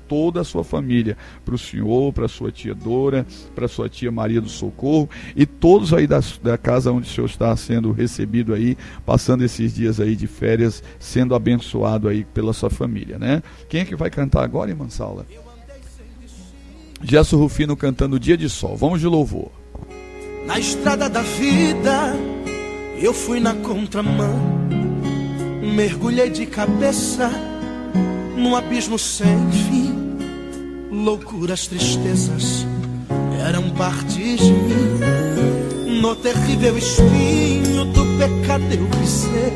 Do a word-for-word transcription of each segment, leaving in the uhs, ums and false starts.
toda a sua família, para o senhor, para a sua tia Dora, para a sua tia Maria do Socorro e todos aí da, da casa onde o senhor está sendo recebido aí, passando esses dias aí de férias, sendo abençoado aí pela sua família, né? Quem é que vai cantar agora, irmã Saula? Gerson Rufino cantando Dia de Sol. Vamos de louvor. Na estrada da vida eu fui na contramão, mergulhei de cabeça num abismo sem fim. Loucuras, tristezas eram parte de mim. No terrível espinho do pecado eu pisei,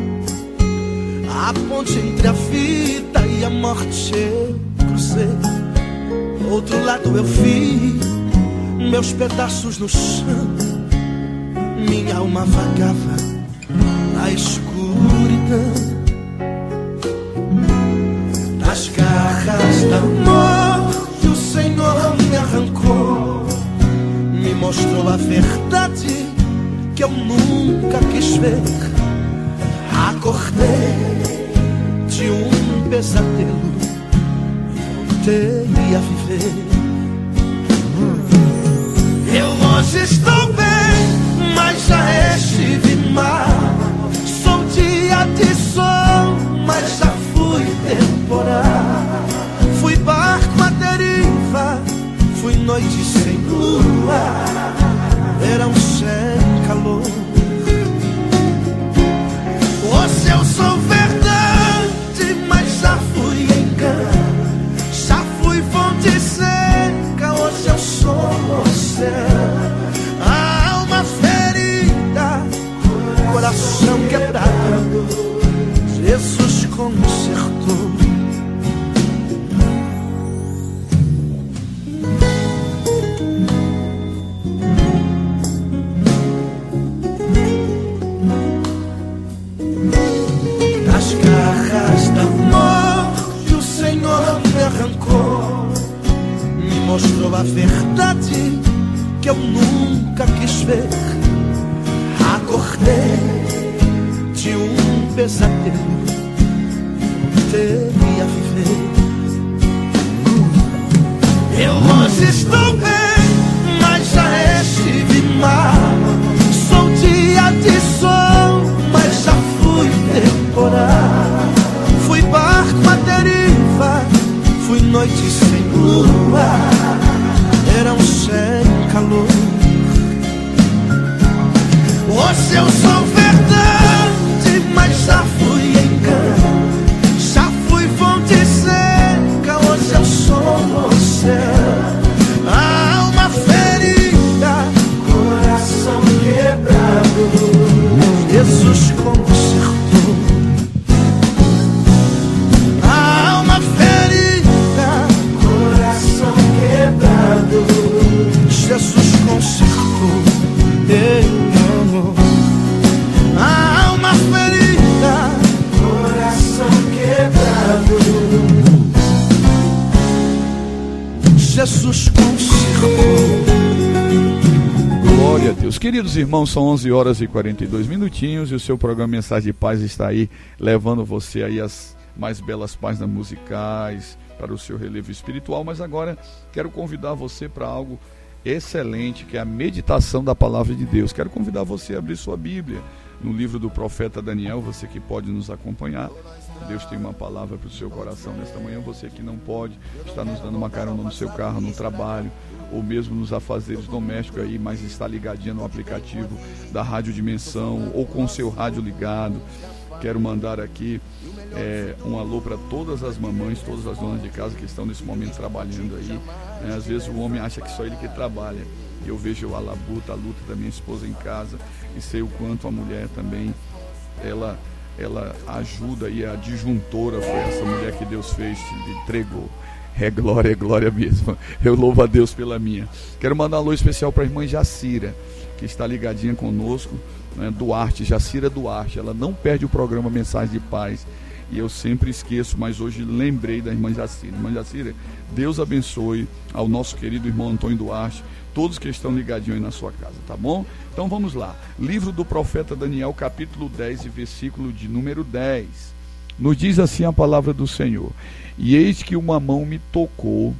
a ponte entre a vida e a morte eu cruzei. Do outro lado eu vi meus pedaços no chão, minha alma vagava na escuridão. Das garras da morte o Senhor me arrancou, me mostrou a verdade que eu nunca quis ver. Acordei de um pesadelo e voltei a viver. Eu hoje estou bem, mas já estive mal. Sou dia de sol, mas já fui temporal. Fui barco à deriva, fui noite sem lua, verão sem calor. Hoje eu sou verdade, mas já fui engano. Já fui fonte seca, hoje eu sou oceano. A alma ferida, coração quebrado, Jesus consertou. Das garras da morte o Senhor me arrancou, me mostrou a verdade que eu nunca quis ver. Acordei de um pesadelo, voltei a viver. Eu hoje estou bem, mas já estive mal. Sou dia de sol, mas já fui temporal. Fui barco à deriva, fui noite sem lua, verão sem calor. Hoje eu sou verdade, mas já fui engano. Já fui fonte seca, hoje eu sou oceano. A alma ferida, coração quebrado, Jesus consertou. A alma ferida, coração quebrado, Jesus consertou. Ei, amor. A alma ferida, coração quebrado, Jesus consertou. Glória a Deus. Queridos irmãos, são onze horas e quarenta e dois minutinhos e o seu programa Mensagem de Paz está aí, levando você aí as mais belas páginas musicais para o seu relevo espiritual. Mas agora quero convidar você para algo excelente, que é a meditação da palavra de Deus. Quero convidar você a abrir sua Bíblia no livro do profeta Daniel, você que pode nos acompanhar. Deus tem uma palavra para o seu coração nesta manhã. Você que não pode, está nos dando uma carona no seu carro, no trabalho, ou mesmo nos afazeres domésticos aí, mas está ligadinha no aplicativo da Rádio Dimensão, ou com o seu rádio ligado. Quero mandar aqui é, um alô para todas as mamães, todas as donas de casa que estão nesse momento trabalhando aí. É, às vezes o homem acha que só ele que trabalha. Eu vejo a labuta, a luta da minha esposa em casa e sei o quanto a mulher também, ela, ela ajuda aí, a disjuntora foi essa mulher que Deus fez, entregou. É glória, é glória mesmo. Eu louvo a Deus pela minha. Quero mandar um alô especial para a irmã Jacira, que está ligadinha conosco, né? Duarte, Jacira Duarte. Ela não perde o programa Mensagem de Paz. E eu sempre esqueço, mas hoje lembrei da irmã Jacira. Irmã Jacira, Deus abençoe ao nosso querido irmão Antônio Duarte, todos que estão ligadinhos aí na sua casa, tá bom? Então vamos lá. Livro do profeta Daniel, capítulo dez e versículo de número dez. Nos diz assim a palavra do Senhor: e eis que uma mão me tocou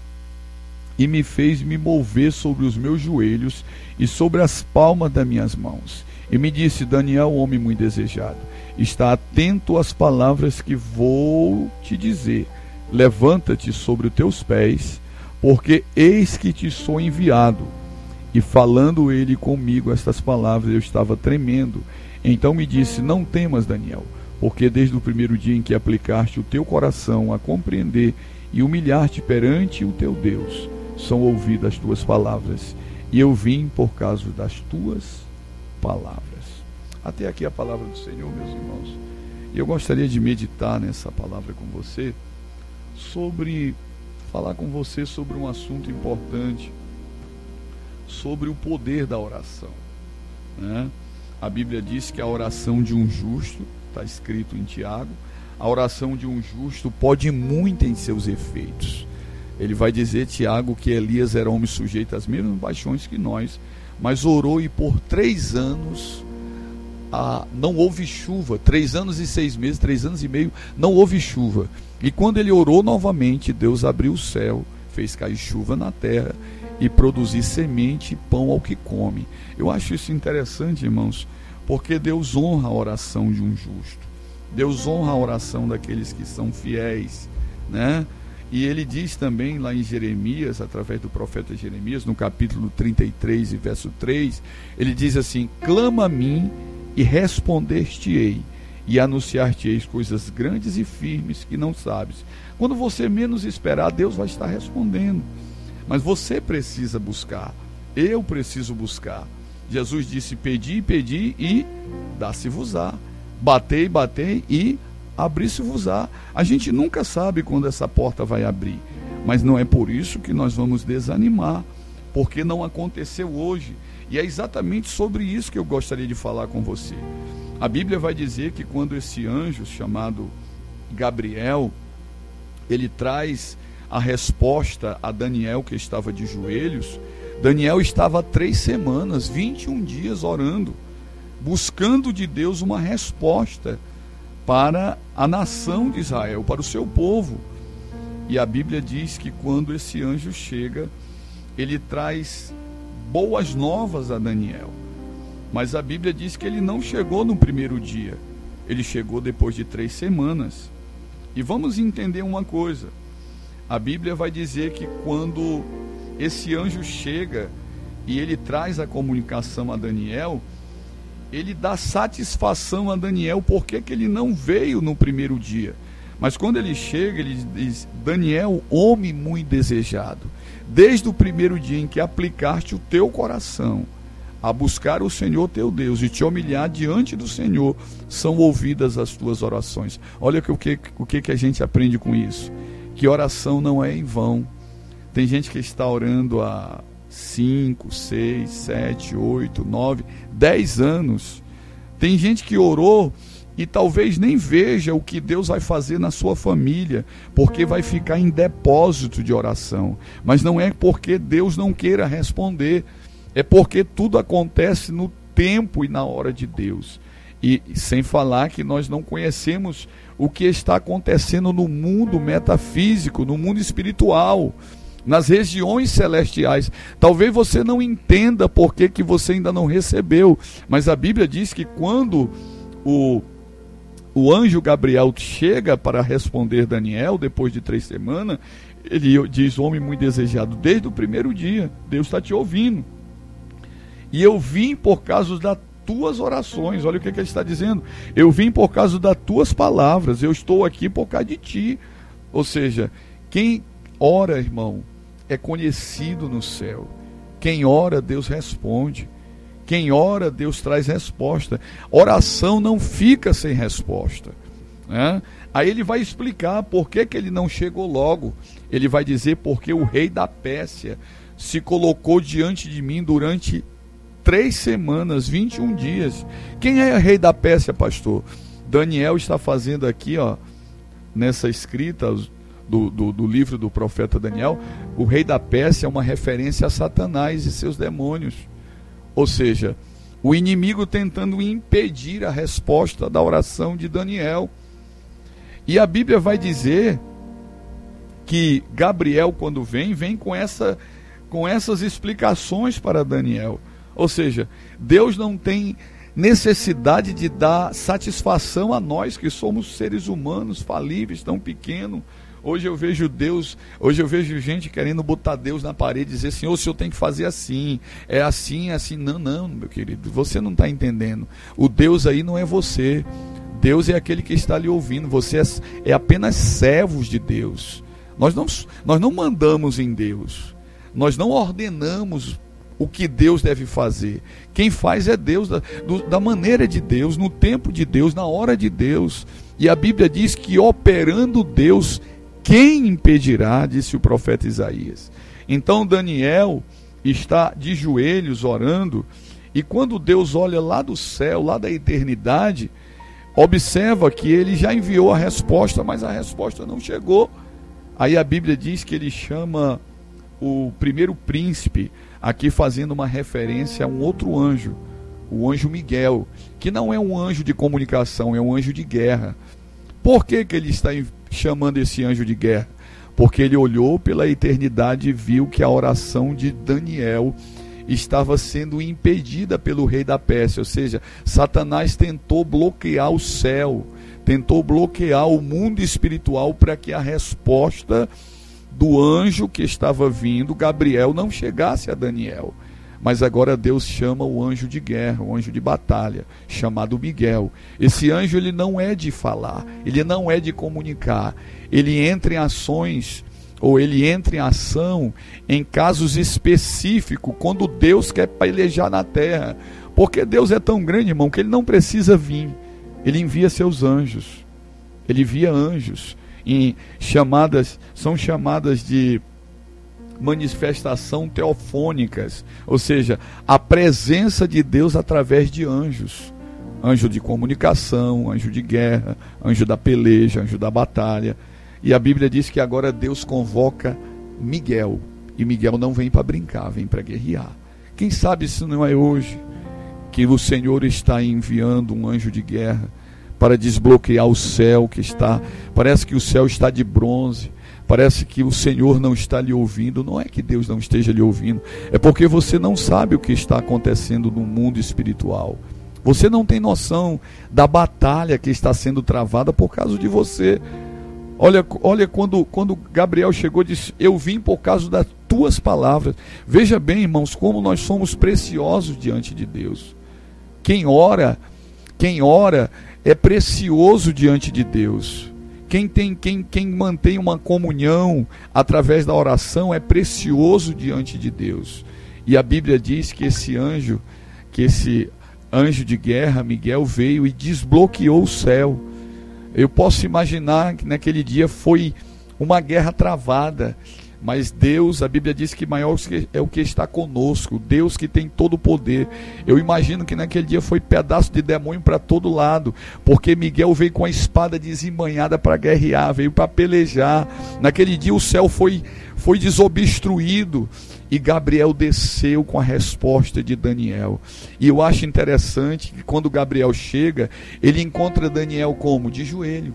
e me fez me mover sobre os meus joelhos e sobre as palmas das minhas mãos. E me disse: Daniel, homem muito desejado, está atento às palavras que vou te dizer. Levanta-te sobre os teus pés, porque eis que te sou enviado. E falando ele comigo estas palavras, eu estava tremendo. Então me disse: não temas, Daniel, porque desde o primeiro dia em que aplicaste o teu coração a compreender e humilhar-te perante o teu Deus, são ouvidas as tuas palavras, e eu vim por causa das tuas palavras. Até aqui a palavra do Senhor, meus irmãos. E eu gostaria de meditar nessa palavra com você, sobre, falar com você sobre um assunto importante, sobre o poder da oração, né? A Bíblia diz que a oração de um justo, está escrito em Tiago, a oração de um justo pode muito em seus efeitos. Ele vai dizer, Tiago, que Elias era homem sujeito às mesmas paixões que nós, mas orou e por três anos a, não houve chuva, três anos e seis meses, três anos e meio, não houve chuva. E quando ele orou novamente, Deus abriu o céu, fez cair chuva na terra e produzir semente e pão ao que come. Eu acho isso interessante, irmãos, porque Deus honra a oração de um justo. Deus honra a oração daqueles que são fiéis, né? E ele diz também lá em Jeremias, através do profeta Jeremias, no capítulo trinta e três e verso três, ele diz assim: clama a mim e responder-te-ei, e anunciar-te-eis coisas grandes e firmes que não sabes. Quando você menos esperar, Deus vai estar respondendo. Mas você precisa buscar, eu preciso buscar. Jesus disse: pedi, pedi e dá-se-vos-á. Batei, batei e abrir-se-vos-á. A gente nunca sabe quando essa porta vai abrir, mas não é por isso que nós vamos desanimar, porque não aconteceu hoje. E é exatamente sobre isso que eu gostaria de falar com você. A Bíblia vai dizer que quando esse anjo chamado Gabriel, ele traz a resposta a Daniel, que estava de joelhos. Daniel estava há três semanas, vinte e um dias orando, buscando de Deus uma resposta para a nação de Israel, para o seu povo. E a Bíblia diz que quando esse anjo chega, ele traz boas novas a Daniel. Mas a Bíblia diz que ele não chegou no primeiro dia, ele chegou depois de três semanas. E vamos entender uma coisa: a Bíblia vai dizer que quando esse anjo chega e ele traz a comunicação a Daniel, ele dá satisfação a Daniel porque que ele não veio no primeiro dia. Mas quando ele chega, ele diz: Daniel, homem muito desejado, desde o primeiro dia em que aplicaste o teu coração a buscar o Senhor teu Deus e te humilhar diante do Senhor, são ouvidas as tuas orações. Olha o que, o que, que a gente aprende com isso: que oração não é em vão. Tem gente que está orando há cinco, seis, sete, oito, nove, dez anos. Tem gente que orou e talvez nem veja o que Deus vai fazer na sua família, porque vai ficar em depósito de oração. Mas não é porque Deus não queira responder, é porque tudo acontece no tempo e na hora de Deus. E sem falar que nós não conhecemos o que está acontecendo no mundo metafísico, no mundo espiritual, nas regiões celestiais. Talvez você não entenda por que que você ainda não recebeu, mas a Bíblia diz que quando o, o anjo Gabriel chega para responder Daniel, depois de três semanas, ele diz: homem muito desejado, desde o primeiro dia, Deus está te ouvindo. E eu vim por causa das tuas orações. Olha o que, que ele está dizendo: eu vim por causa das tuas palavras, eu estou aqui por causa de ti. Ou seja, quem ora, irmão, é conhecido no céu. Quem ora, Deus responde. Quem ora, Deus traz resposta. Oração não fica sem resposta, né? Aí ele vai explicar por que, que ele não chegou logo. Ele vai dizer: porque o rei da Pérsia se colocou diante de mim durante três semanas, vinte e um dias. Quem é o rei da Pérsia, pastor? Daniel está fazendo aqui, ó, nessa escrita do, do, do livro do profeta Daniel, o rei da Pérsia é uma referência a Satanás e seus demônios. Ou seja, o inimigo tentando impedir a resposta da oração de Daniel. E a Bíblia vai dizer que Gabriel, quando vem, vem com, essa, com essas explicações para Daniel. Ou seja, Deus não tem necessidade de dar satisfação a nós que somos seres humanos falíveis, tão pequenos. Hoje eu vejo Deus, hoje eu vejo gente querendo botar Deus na parede e dizer, Senhor, o Senhor tem que fazer assim, é assim, é assim. Não, não, meu querido, você não está entendendo. O Deus aí não é você. Deus é aquele que está lhe ouvindo. Você é, é apenas servos de Deus. Nós não, nós não mandamos em Deus. Nós não ordenamos o que Deus deve fazer. Quem faz é Deus, da, do, da maneira de Deus, no tempo de Deus, na hora de Deus. E a Bíblia diz que operando Deus, quem impedirá, disse o profeta Isaías. Então Daniel está de joelhos orando, e quando Deus olha lá do céu, lá da eternidade, observa que ele já enviou a resposta, mas a resposta não chegou. Aí a Bíblia diz que ele chama o primeiro príncipe, aqui fazendo uma referência a um outro anjo, o anjo Miguel, que não é um anjo de comunicação, é um anjo de guerra. Por que que ele está chamando esse anjo de guerra? Porque ele olhou pela eternidade e viu que a oração de Daniel estava sendo impedida pelo rei da Pérsia. Ou seja, Satanás tentou bloquear o céu, tentou bloquear o mundo espiritual para que a resposta do anjo que estava vindo, Gabriel, não chegasse a Daniel. Mas agora Deus chama o anjo de guerra, o anjo de batalha, chamado Miguel. Esse anjo, ele não é de falar, ele não é de comunicar. Ele entra em ações, ou ele entra em ação em casos específicos, quando Deus quer pelejar na terra. Porque Deus é tão grande, irmão, que ele não precisa vir. Ele envia seus anjos. Ele envia anjos em chamadas, são chamadas de manifestação teofônicas, ou seja, a presença de Deus através de anjos, anjo de comunicação, anjo de guerra, anjo da peleja, anjo da batalha. E a Bíblia diz que agora Deus convoca Miguel, e Miguel não vem para brincar, vem para guerrear. Quem sabe se não é hoje que o Senhor está enviando um anjo de guerra para desbloquear o céu que está, parece que o céu está de bronze, parece que o Senhor não está lhe ouvindo. Não é que Deus não esteja lhe ouvindo, é porque você não sabe o que está acontecendo no mundo espiritual. Você não tem noção da batalha que está sendo travada por causa de você. Olha, olha quando, quando Gabriel chegou e disse, eu vim por causa das tuas palavras. Veja bem, irmãos, como nós somos preciosos diante de Deus. Quem ora, quem ora é precioso diante de Deus. Quem, tem, quem, quem mantém uma comunhão através da oração é precioso diante de Deus. E a Bíblia diz que esse anjo, que esse anjo de guerra, Miguel, veio e desbloqueou o céu. Eu posso imaginar que naquele dia foi uma guerra travada, mas Deus, a Bíblia diz que maior é o que está conosco, Deus que tem todo o poder. Eu imagino que naquele dia foi pedaço de demônio para todo lado, porque Miguel veio com a espada desembanhada para guerrear, veio para pelejar. Naquele dia o céu foi, foi desobstruído, e Gabriel desceu com a resposta de Daniel. E eu acho interessante que quando Gabriel chega, ele encontra Daniel como? De joelho.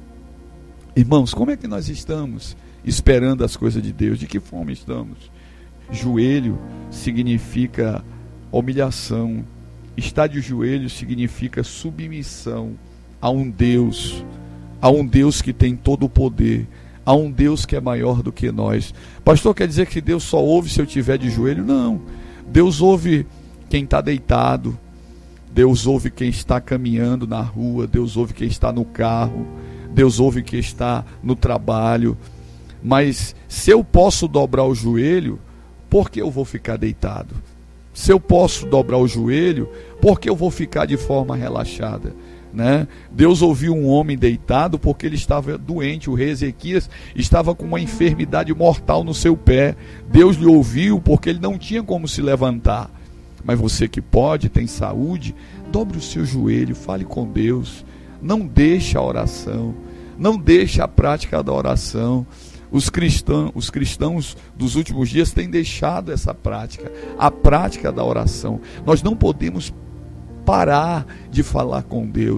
Irmãos, como é que nós estamos esperando as coisas de Deus? De que forma estamos? Joelho significa humilhação. Estar de joelho significa submissão a um Deus, a um Deus que tem todo o poder, a um Deus que é maior do que nós. Pastor, quer dizer que Deus só ouve se eu estiver de joelho? Não. Deus ouve quem está deitado, Deus ouve quem está caminhando na rua, Deus ouve quem está no carro, Deus ouve quem está no trabalho. Mas se eu posso dobrar o joelho, por que eu vou ficar deitado? Se eu posso dobrar o joelho, por que eu vou ficar de forma relaxada? Né? Deus ouviu um homem deitado porque ele estava doente. O rei Ezequias estava com uma enfermidade mortal no seu pé. Deus lhe ouviu porque ele não tinha como se levantar. Mas você que pode, tem saúde, dobre o seu joelho, fale com Deus. Não deixe a oração, não deixe a prática da oração. Os cristãos, os cristãos dos últimos dias têm deixado essa prática, a prática da oração. Nós não podemos parar de falar com Deus.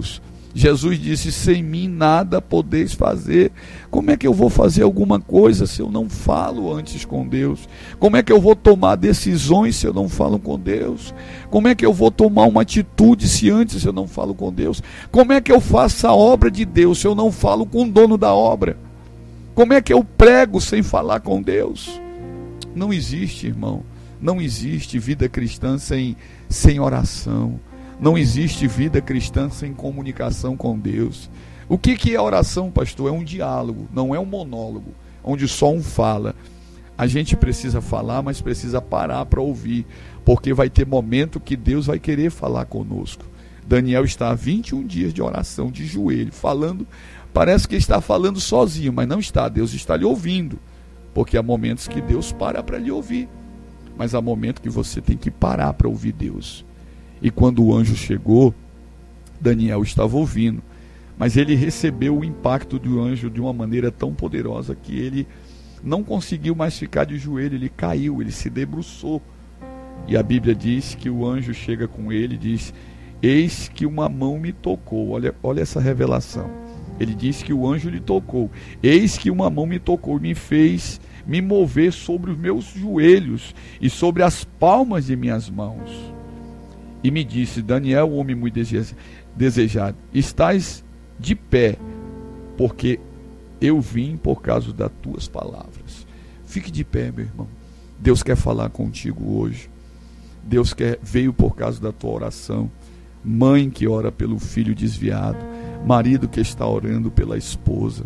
Jesus disse: sem mim nada podeis fazer. Como é que eu vou fazer alguma coisa se eu não falo antes com Deus? Como é que eu vou tomar decisões se eu não falo com Deus? Como é que eu vou tomar uma atitude se antes eu não falo com Deus? Como é que eu faço a obra de Deus se eu não falo com o dono da obra? Como é que eu prego sem falar com Deus? Não existe, irmão. Não existe vida cristã sem, sem oração. Não existe vida cristã sem comunicação com Deus. O que, que é oração, pastor? É um diálogo, não é um monólogo, onde só um fala. A gente precisa falar, mas precisa parar para ouvir, porque vai ter momento que Deus vai querer falar conosco. Daniel está há vinte e um dias de oração, de joelho, falando, parece que está falando sozinho, mas não está, Deus está lhe ouvindo, porque há momentos que Deus para para lhe ouvir, mas há momentos que você tem que parar para ouvir Deus. E quando o anjo chegou, Daniel estava ouvindo, mas ele recebeu o impacto do anjo de uma maneira tão poderosa que ele não conseguiu mais ficar de joelho, ele caiu, ele se debruçou. E a Bíblia diz que o anjo chega com ele e diz: eis que uma mão me tocou. Olha, olha essa revelação. Ele diz que o anjo lhe tocou. Eis que uma mão me tocou e me fez me mover sobre os meus joelhos e sobre as palmas de minhas mãos. E me disse: Daniel, homem muito desejado, estás de pé, porque eu vim por causa das tuas palavras. Fique de pé, meu irmão. Deus quer falar contigo hoje. Deus quer, veio por causa da tua oração. Mãe que ora pelo filho desviado, marido que está orando pela esposa,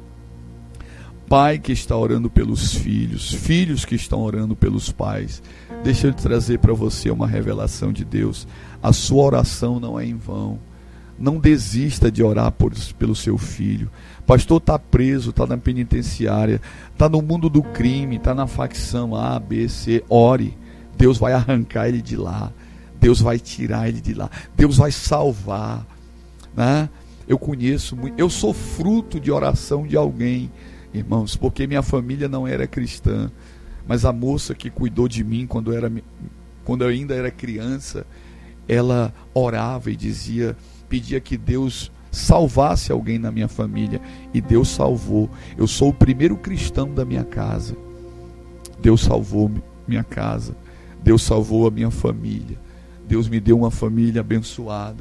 pai que está orando pelos filhos, filhos que estão orando pelos pais. Deixa eu trazer para você uma revelação de Deus. A sua oração não é em vão. Não desista de orar por, pelo seu filho. Pastor, está preso, está na penitenciária, está no mundo do crime, está na facção A, B, C. Ore. Deus vai arrancar ele de lá. Deus vai tirar ele de lá. Deus vai salvar, né? Eu conheço muito. Eu sou fruto de oração de alguém, irmãos, porque minha família não era cristã, mas a moça que cuidou de mim quando, era, quando eu ainda era criança, ela orava e dizia, pedia que Deus salvasse alguém na minha família, e Deus salvou. Eu sou o primeiro cristão da minha casa. Deus salvou minha casa, Deus salvou a minha família, Deus me deu uma família abençoada,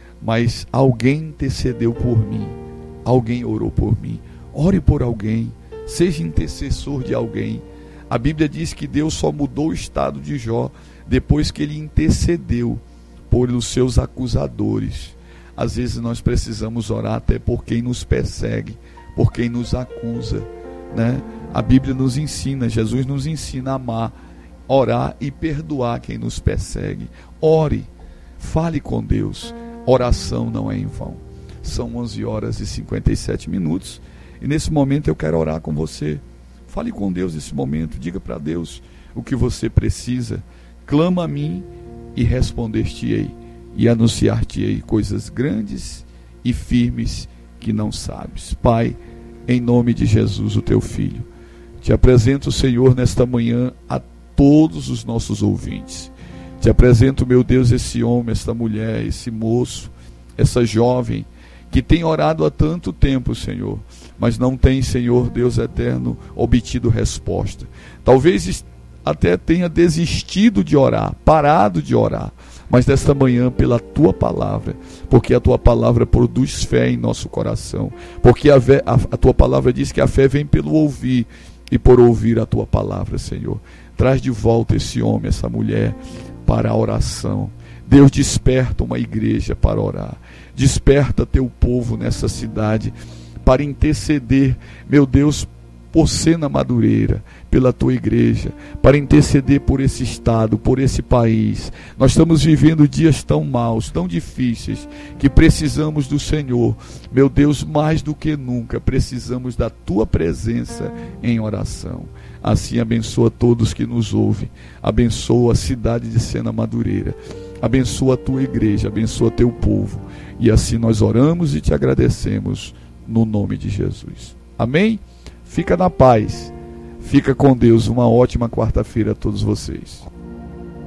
mas alguém intercedeu por mim, alguém orou por mim. Ore por alguém, seja intercessor de alguém. A Bíblia diz que Deus só mudou o estado de Jó depois que ele intercedeu por os seus acusadores. Às vezes nós precisamos orar até por quem nos persegue, por quem nos acusa, né? A Bíblia nos ensina, Jesus nos ensina a amar, orar e perdoar quem nos persegue. Ore, fale com Deus. Oração não é em vão. São onze horas e cinquenta e sete minutos. E nesse momento eu quero orar com você. Fale com Deus nesse momento. Diga para Deus o que você precisa. Clama a mim e responder-te-ei. E anunciar-te-ei coisas grandes e firmes que não sabes. Pai, em nome de Jesus, o teu Filho, te apresento, Senhor, nesta manhã a todos os nossos ouvintes. Te apresento, meu Deus, esse homem, esta mulher, esse moço, essa jovem, que tem orado há tanto tempo, Senhor, mas não tem, Senhor Deus eterno, obtido resposta. Talvez até tenha desistido de orar, parado de orar, mas desta manhã, pela tua palavra, porque a tua palavra produz fé em nosso coração, porque a, a, a tua palavra diz que a fé vem pelo ouvir, e por ouvir a tua palavra, Senhor. Traz de volta esse homem, essa mulher, para a oração. Deus, desperta uma igreja para orar. Desperta teu povo nessa cidade para interceder, meu Deus, por Sena Madureira, pela tua igreja, para interceder por esse estado, por esse país. Nós estamos vivendo dias tão maus, tão difíceis, que precisamos do Senhor. Meu Deus, mais do que nunca, precisamos da tua presença em oração. Assim, abençoa todos que nos ouvem, abençoa a cidade de Sena Madureira, abençoa a tua igreja, abençoa teu povo. E assim nós oramos e te agradecemos, no nome de Jesus. Amém? Fica na paz, fica com Deus. Uma ótima quarta-feira a todos vocês.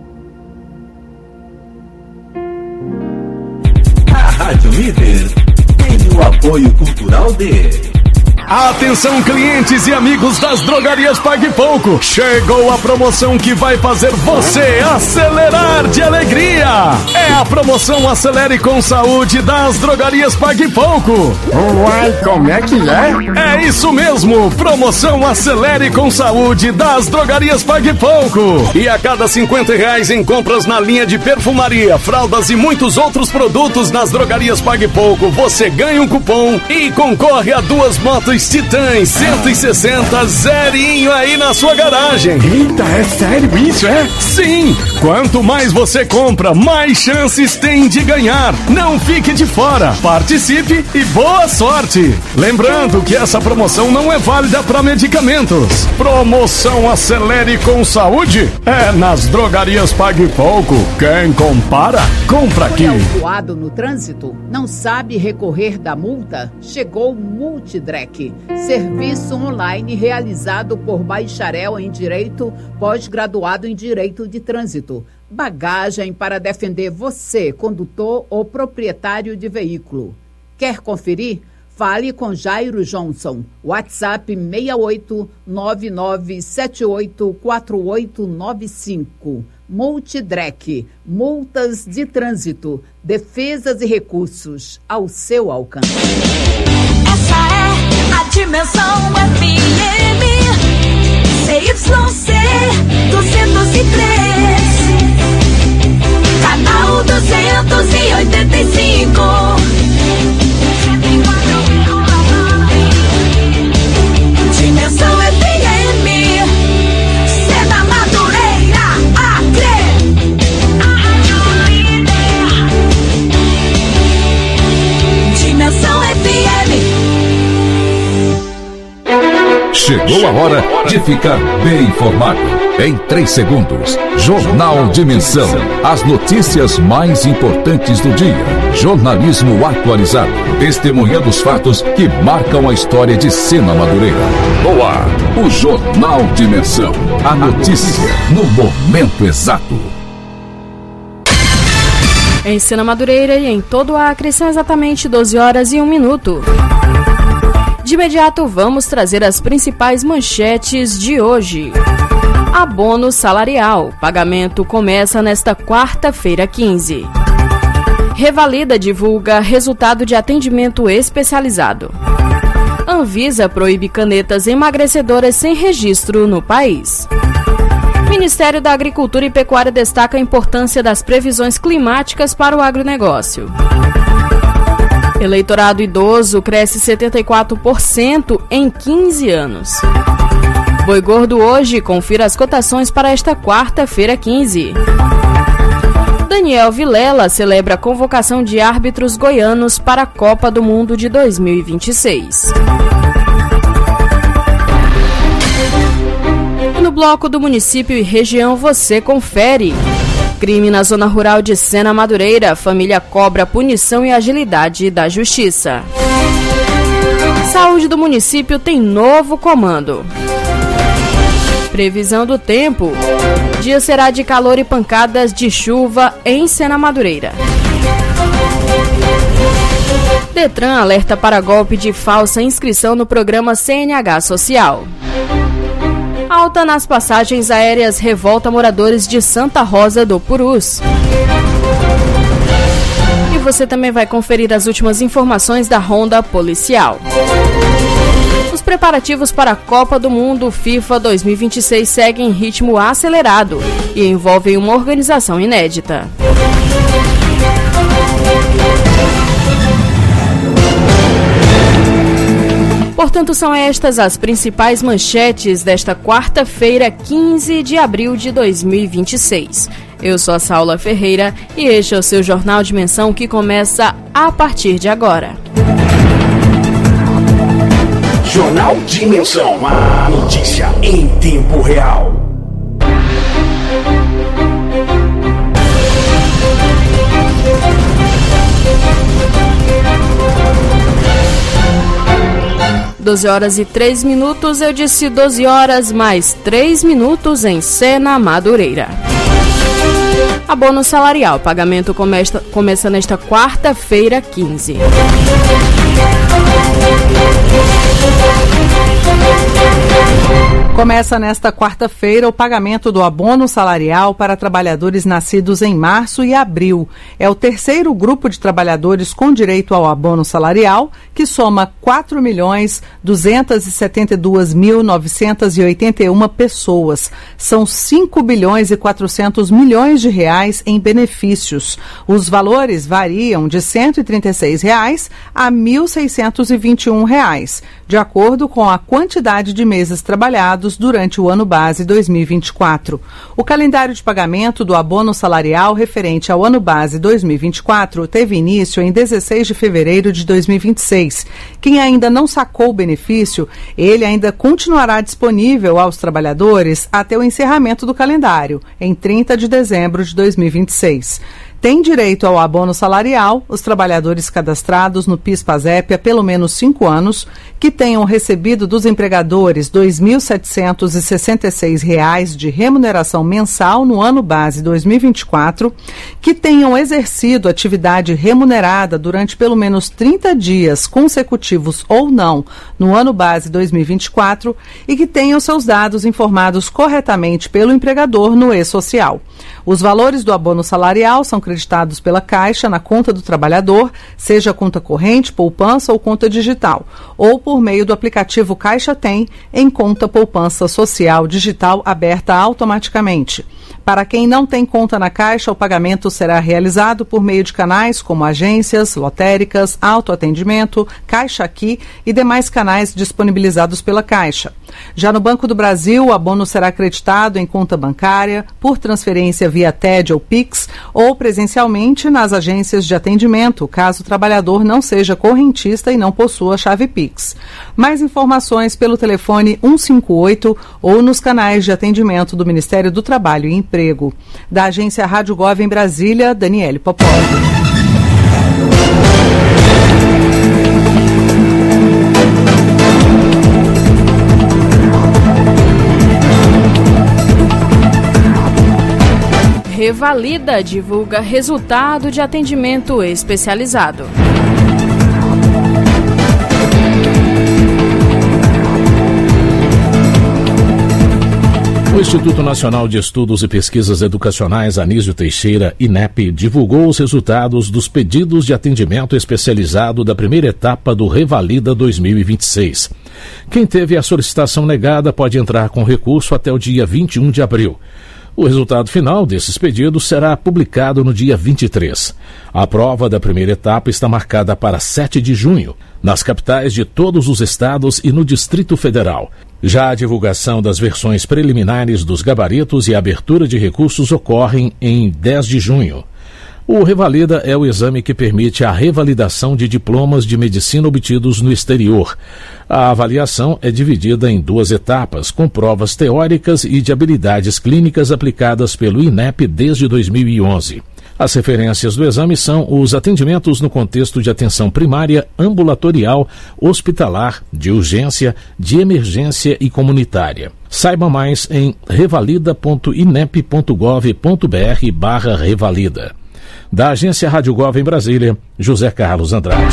A Rádio Líder o apoio cultural de... Atenção, clientes e amigos das drogarias Pague Pouco. Chegou a promoção que vai fazer você acelerar de alegria. É a promoção Acelere com Saúde das drogarias Pague Pouco. Uai, como é que é? É isso mesmo, promoção Acelere com Saúde das drogarias Pague Pouco. E a cada cinquenta reais em compras na linha de perfumaria, fraldas e muitos outros produtos nas drogarias Pague Pouco, você ganha um cupom e concorre a duas motos Titãs cento e sessenta zerinho aí na sua garagem. Eita, é sério isso, é? Sim! Quanto mais você compra, mais chances tem de ganhar. Não fique de fora. Participe e boa sorte. Lembrando que essa promoção não é válida para medicamentos. Promoção Acelere com Saúde é nas drogarias Pague Pouco. Quem compara, compra aqui. Foi autuado no trânsito? Não sabe recorrer da multa? Chegou o Multidrec. Serviço online realizado por bacharel em Direito, pós-graduado em Direito de Trânsito. Bagagem para defender você, condutor ou proprietário de veículo. Quer conferir? Fale com Jairo Johnson. WhatsApp seis oito nove nove sete oito quatro oito nove cinco. Multidrec. Multas de trânsito. Defesas e recursos ao seu alcance. Essa é a Dimensão F M C Y C duzentos e três, canal duzentos e oitenta e cinco. Dimensão F M, Sena Madureira, Acre, a rádio líder. Dimensão F M. Chegou a hora de ficar bem informado. Em três segundos, Jornal Dimensão. As notícias mais importantes do dia. Jornalismo atualizado. Testemunhando os fatos que marcam a história de Sena Madureira. No ar, o Jornal Dimensão. A notícia no momento exato. Em Sena Madureira e em todo o Acre são exatamente doze horas e um minuto. De imediato, vamos trazer as principais manchetes de hoje. Abono salarial. Pagamento começa nesta quarta-feira quinze. Revalida divulga resultado de atendimento especializado. Anvisa proíbe canetas emagrecedoras sem registro no país. Ministério da Agricultura e Pecuária destaca a importância das previsões climáticas para o agronegócio. Eleitorado idoso cresce setenta e quatro por cento em quinze anos. Boi Gordo hoje, confira as cotações para esta quarta-feira quinze. Daniel Vilela celebra a convocação de árbitros goianos para a Copa do Mundo de dois mil e vinte e seis. No bloco do município e região você confere. Crime na zona rural de Sena Madureira. Família cobra punição e agilidade da justiça. Saúde do município tem novo comando. Previsão do tempo. Dia será de calor e pancadas de chuva em Sena Madureira. Detran alerta para golpe de falsa inscrição no programa C N H Social. Alta nas passagens aéreas revolta moradores de Santa Rosa do Purus. E você também vai conferir as últimas informações da ronda policial. Os preparativos para a Copa do Mundo FIFA dois mil e vinte e seis seguem em ritmo acelerado e envolvem uma organização inédita. Portanto, são estas as principais manchetes desta quarta-feira, quinze de abril de dois mil e vinte e seis. Eu sou a Saula Ferreira e este é o seu Jornal Dimensão que começa a partir de agora. Jornal Dimensão, a notícia em tempo real. doze horas e três minutos, eu disse doze horas mais três minutos em Sena Madureira. Abono salarial, pagamento começa, começa nesta quarta-feira quinze. Começa nesta quarta-feira o pagamento do abono salarial para trabalhadores nascidos em março e abril. É o terceiro grupo de trabalhadores com direito ao abono salarial, que soma quatro milhões duzentos e setenta e dois mil novecentos e oitenta e uma pessoas. São cinco bilhões e quatrocentos milhões de reais em benefícios. Os valores variam de cento e trinta e seis reais a mil seiscentos e vinte e um reais, de acordo com a quantidade de meses trabalhados durante o ano base dois mil e vinte e quatro. O calendário de pagamento do abono salarial referente ao ano base dois mil e vinte e quatro teve início em dezesseis de fevereiro de dois mil e vinte e seis. Quem ainda não sacou o benefício, ele ainda continuará disponível aos trabalhadores até o encerramento do calendário, em trinta de dezembro de dois mil e vinte e seis. Tem direito ao abono salarial os trabalhadores cadastrados no PIS/PASEP há pelo menos cinco anos, que tenham recebido dos empregadores dois mil setecentos e sessenta e seis reais de remuneração mensal no ano base dois mil e vinte e quatro, que tenham exercido atividade remunerada durante pelo menos trinta dias consecutivos ou não no ano base dois mil e vinte e quatro e que tenham seus dados informados corretamente pelo empregador no e-social. Os valores do abono salarial são creditados pela Caixa na conta do trabalhador, seja conta corrente, poupança ou conta digital, ou por meio do aplicativo Caixa Tem, em conta poupança social digital aberta automaticamente. Para quem não tem conta na Caixa, o pagamento será realizado por meio de canais como agências, lotéricas, autoatendimento, Caixa Aqui e demais canais disponibilizados pela Caixa. Já no Banco do Brasil, o abono será acreditado em conta bancária, por transferência via T E D ou Pix, ou presencialmente nas agências de atendimento, caso o trabalhador não seja correntista e não possua chave Pix. Mais informações pelo telefone um cinco oito ou nos canais de atendimento do Ministério do Trabalho e Emprego. Da agência Rádio Gov em Brasília, Daniele Popov. Revalida divulga resultado de atendimento especializado. O Instituto Nacional de Estudos e Pesquisas Educacionais Anísio Teixeira, INEP, divulgou os resultados dos pedidos de atendimento especializado da primeira etapa do Revalida dois mil e vinte e seis. Quem teve a solicitação negada pode entrar com recurso até o dia vinte e um de abril. O resultado final desses pedidos será publicado no dia vinte e três. A prova da primeira etapa está marcada para sete de junho, nas capitais de todos os estados e no Distrito Federal. Já a divulgação das versões preliminares dos gabaritos e a abertura de recursos ocorrem em dez de junho. O Revalida é o exame que permite a revalidação de diplomas de medicina obtidos no exterior. A avaliação é dividida em duas etapas, com provas teóricas e de habilidades clínicas aplicadas pelo INEP desde dois mil e onze. As referências do exame são os atendimentos no contexto de atenção primária, ambulatorial, hospitalar, de urgência, de emergência e comunitária. Saiba mais em revalida ponto inep ponto gov ponto br barra revalida. Da agência Rádio Gov em Brasília, José Carlos Andrade.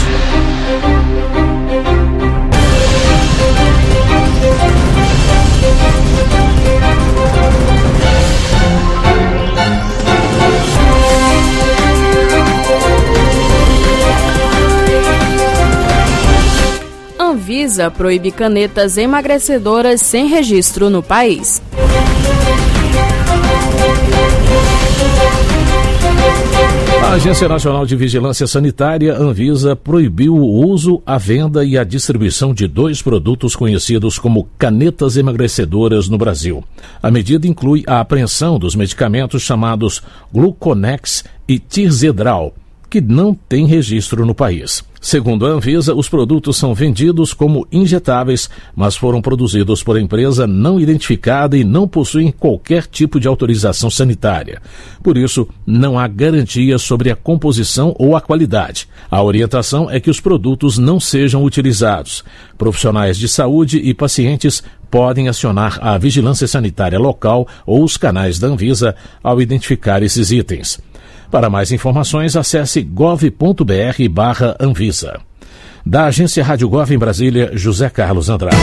Anvisa proíbe canetas emagrecedoras sem registro no país. A Agência Nacional de Vigilância Sanitária, Anvisa, proibiu o uso, a venda e a distribuição de dois produtos conhecidos como canetas emagrecedoras no Brasil. A medida inclui a apreensão dos medicamentos chamados Gluconex e Tirzedral, que não têm registro no país. Segundo a Anvisa, os produtos são vendidos como injetáveis, mas foram produzidos por empresa não identificada e não possuem qualquer tipo de autorização sanitária. Por isso, não há garantia sobre a composição ou a qualidade. A orientação é que os produtos não sejam utilizados. Profissionais de saúde e pacientes podem acionar a vigilância sanitária local ou os canais da Anvisa ao identificar esses itens. Para mais informações, acesse gov ponto br barra Anvisa. Da agência Rádio Gov em Brasília, José Carlos Andrade.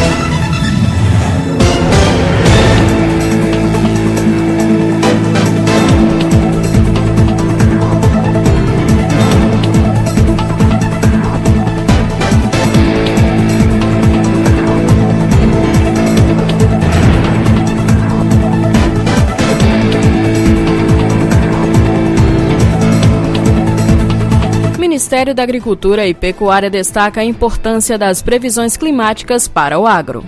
O Ministério da Agricultura e Pecuária destaca a importância das previsões climáticas para o agro.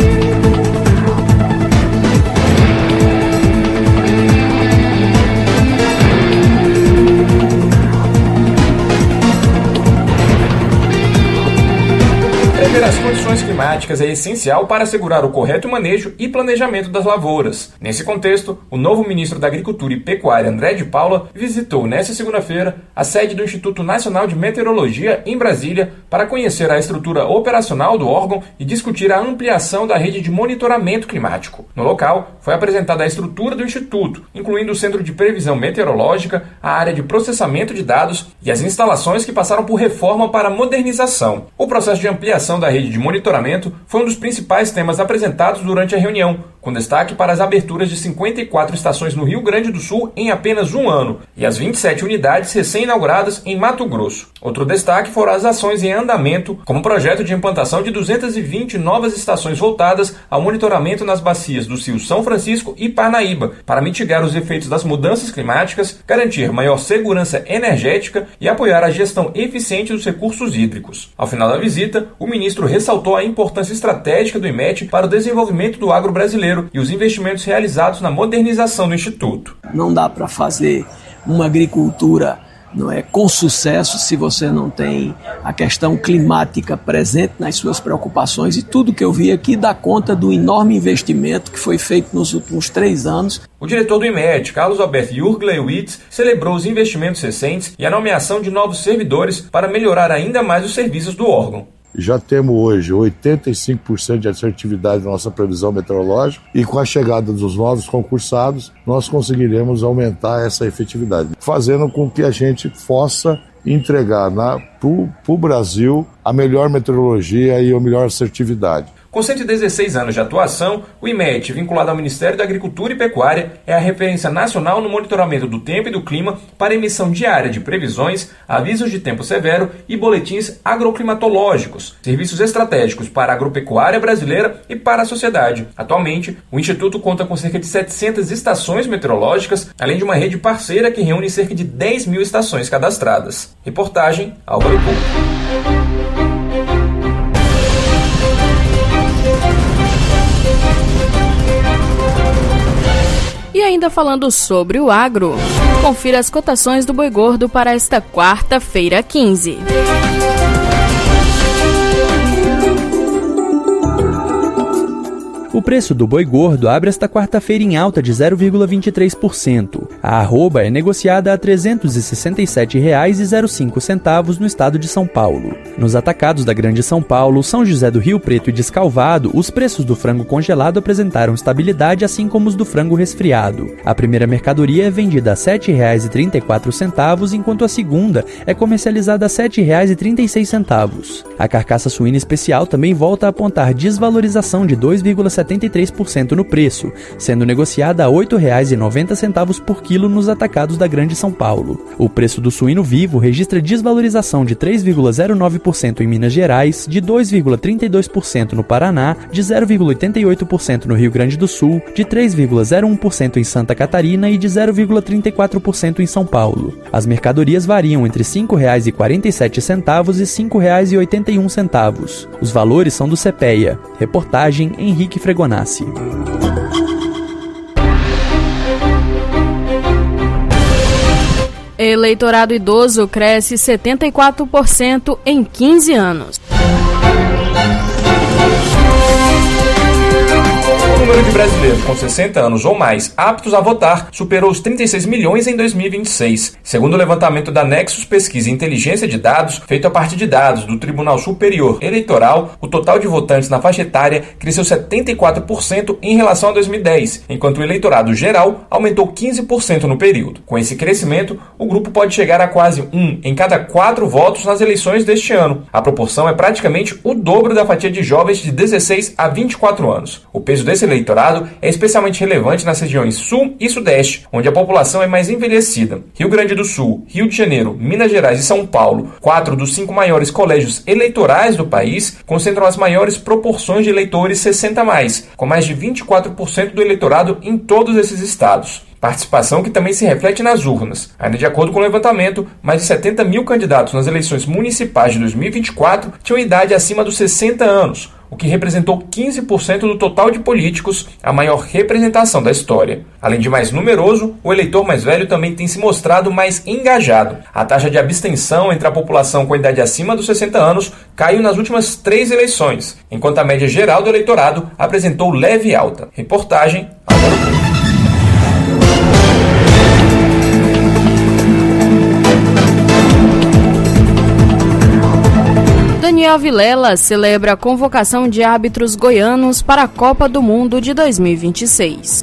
Prever as condições climáticas é essencial para assegurar o correto manejo e planejamento das lavouras. Nesse contexto, o novo ministro da Agricultura e Pecuária, André de Paula, visitou nesta segunda-feira a sede do Instituto Nacional de Meteorologia em Brasília para conhecer a estrutura operacional do órgão e discutir a ampliação da rede de monitoramento climático. No local, foi apresentada a estrutura do Instituto, incluindo o Centro de Previsão Meteorológica, a área de processamento de dados e as instalações que passaram por reforma para modernização. O processo de ampliação da rede de monitoramento foi um dos principais temas apresentados durante a reunião, com destaque para as aberturas de cinquenta e quatro estações no Rio Grande do Sul em apenas um ano e as vinte e sete unidades recém-inauguradas em Mato Grosso. Outro destaque foram as ações em andamento, como o projeto de implantação de duzentas e vinte novas estações voltadas ao monitoramento nas bacias dos rios São Francisco e Parnaíba, para mitigar os efeitos das mudanças climáticas, garantir maior segurança energética e apoiar a gestão eficiente dos recursos hídricos. Ao final da visita, o ministro ressaltou a importância estratégica do I M E T para o desenvolvimento do agro brasileiro e os investimentos realizados na modernização do Instituto. Não dá para fazer uma agricultura não é, com sucesso se você não tem a questão climática presente nas suas preocupações, e tudo que eu vi aqui dá conta do enorme investimento que foi feito nos últimos três anos. O diretor do I M E T, Carlos Alberto Jurglewitz, celebrou os investimentos recentes e a nomeação de novos servidores para melhorar ainda mais os serviços do órgão. Já temos hoje oitenta e cinco por cento de assertividade na nossa previsão meteorológica, e com a chegada dos novos concursados, nós conseguiremos aumentar essa efetividade, fazendo com que a gente possa entregar para o Brasil a melhor meteorologia e a melhor assertividade. Com cento e dezesseis anos de atuação, o I M E T, vinculado ao Ministério da Agricultura e Pecuária, é a referência nacional no monitoramento do tempo e do clima para emissão diária de previsões, avisos de tempo severo e boletins agroclimatológicos, serviços estratégicos para a agropecuária brasileira e para a sociedade. Atualmente, o Instituto conta com cerca de setecentas estações meteorológicas, além de uma rede parceira que reúne cerca de dez mil estações cadastradas. Reportagem Álvaro Couto. E ainda falando sobre o agro, confira as cotações do boi gordo para esta quarta-feira quinze. O preço do boi gordo abre esta quarta-feira em alta de zero vírgula vinte e três por cento. A arroba é negociada a trezentos e sessenta e sete reais e zero cinco centavos no estado de São Paulo. Nos atacados da Grande São Paulo, São José do Rio Preto e Descalvado, os preços do frango congelado apresentaram estabilidade, assim como os do frango resfriado. A primeira mercadoria é vendida a sete reais e trinta e quatro centavos, enquanto a segunda é comercializada a sete reais e trinta e seis centavos. A carcaça suína especial também volta a apontar desvalorização de dois vírgula setenta e três por cento no preço, sendo negociada a oito reais e noventa centavos por quilo nos atacados da Grande São Paulo. O preço do suíno vivo registra desvalorização de três vírgula zero nove por cento em Minas Gerais, de dois vírgula trinta e dois por cento no Paraná, de zero vírgula oitenta e oito por cento no Rio Grande do Sul, de três vírgula zero um por cento em Santa Catarina e de zero vírgula trinta e quatro por cento em São Paulo. As mercadorias variam entre cinco reais e quarenta e sete centavos e cinco reais e oitenta e um centavos. Os valores são do CEPEA. Reportagem Henrique Fregonassi. Eleitorado idoso cresce setenta e quatro por cento em quinze anos. número de brasileiros com sessenta anos ou mais aptos a votar superou os trinta e seis milhões em dois mil e vinte e seis. Segundo o levantamento da Nexus Pesquisa e Inteligência de Dados, feito a partir de dados do Tribunal Superior Eleitoral, o total de votantes na faixa etária cresceu setenta e quatro por cento em relação a dois mil e dez, enquanto o eleitorado geral aumentou quinze por cento no período. Com esse crescimento, o grupo pode chegar a quase um em cada quatro votos nas eleições deste ano. A proporção é praticamente o dobro da fatia de jovens de dezesseis a vinte e quatro anos. O peso desse eleitorado é especialmente relevante nas regiões Sul e Sudeste, onde a população é mais envelhecida. Rio Grande do Sul, Rio de Janeiro, Minas Gerais e São Paulo, quatro dos cinco maiores colégios eleitorais do país, concentram as maiores proporções de eleitores sessenta a mais, com mais de vinte e quatro por cento do eleitorado em todos esses estados. Participação que também se reflete nas urnas. Ainda de acordo com o levantamento, mais de setenta mil candidatos nas eleições municipais de dois mil e vinte e quatro tinham idade acima dos sessenta anos, o que representou quinze por cento do total de políticos, a maior representação da história. Além de mais numeroso, o eleitor mais velho também tem se mostrado mais engajado. A taxa de abstenção entre a população com idade acima dos sessenta anos caiu nas últimas três eleições, enquanto a média geral do eleitorado apresentou leve alta. Reportagem Álvaro Couto. Daniel Vilela celebra a convocação de árbitros goianos para a Copa do Mundo de dois mil e vinte e seis.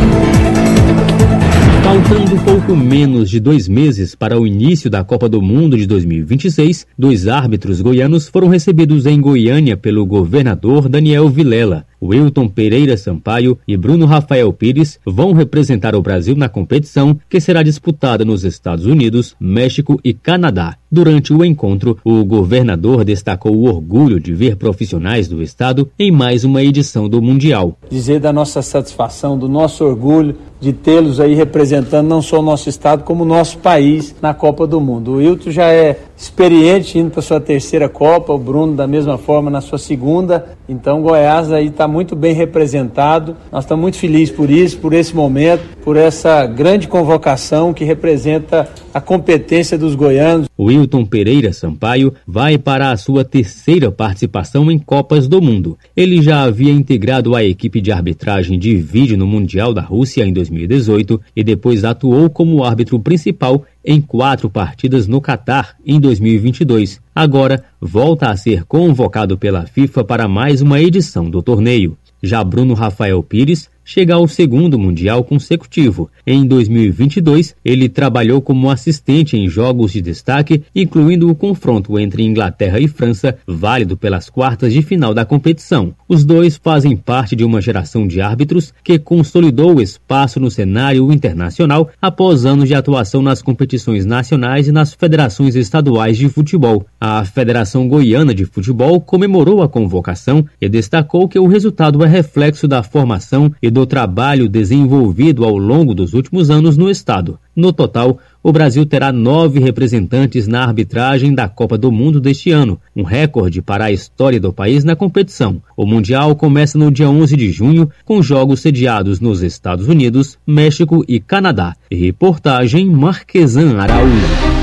Faltando pouco menos de dois meses para o início da Copa do Mundo de dois mil e vinte e seis, dois árbitros goianos foram recebidos em Goiânia pelo governador Daniel Vilela. Wilton Pereira Sampaio e Bruno Rafael Pires vão representar o Brasil na competição, que será disputada nos Estados Unidos, México e Canadá. Durante o encontro, o governador destacou o orgulho de ver profissionais do estado em mais uma edição do Mundial. Dizer da nossa satisfação, do nosso orgulho de tê-los aí representando não só o nosso estado, como o nosso país na Copa do Mundo. O Wilton já é experiente indo para sua terceira Copa, o Bruno da mesma forma na sua segunda, então Goiás aí está muito bem representado. Nós estamos muito felizes por isso, por esse momento, por essa grande convocação que representa a competência dos goianos. Wilton Pereira Sampaio vai para a sua terceira participação em Copas do Mundo. Ele já havia integrado a equipe de arbitragem de vídeo no Mundial da Rússia em dois mil e dezoito e depois atuou como árbitro principal em quatro partidas no Catar em dois mil e vinte e dois. Agora volta a ser convocado pela FIFA para mais uma edição do torneio. Já Bruno Rafael Pires chega ao segundo Mundial consecutivo. Em dois mil e vinte e dois, ele trabalhou como assistente em jogos de destaque, incluindo o confronto entre Inglaterra e França, válido pelas quartas de final da competição. Os dois fazem parte de uma geração de árbitros que consolidou o espaço no cenário internacional após anos de atuação nas competições nacionais e nas federações estaduais de futebol. A Federação Goiana de Futebol comemorou a convocação e destacou que o resultado é reflexo da formação e do trabalho desenvolvido ao longo dos últimos anos no estado. No total, o Brasil terá nove representantes na arbitragem da Copa do Mundo deste ano, um recorde para a história do país na competição. O Mundial começa no dia onze de junho, com jogos sediados nos Estados Unidos, México e Canadá. Reportagem Marquesan Araújo.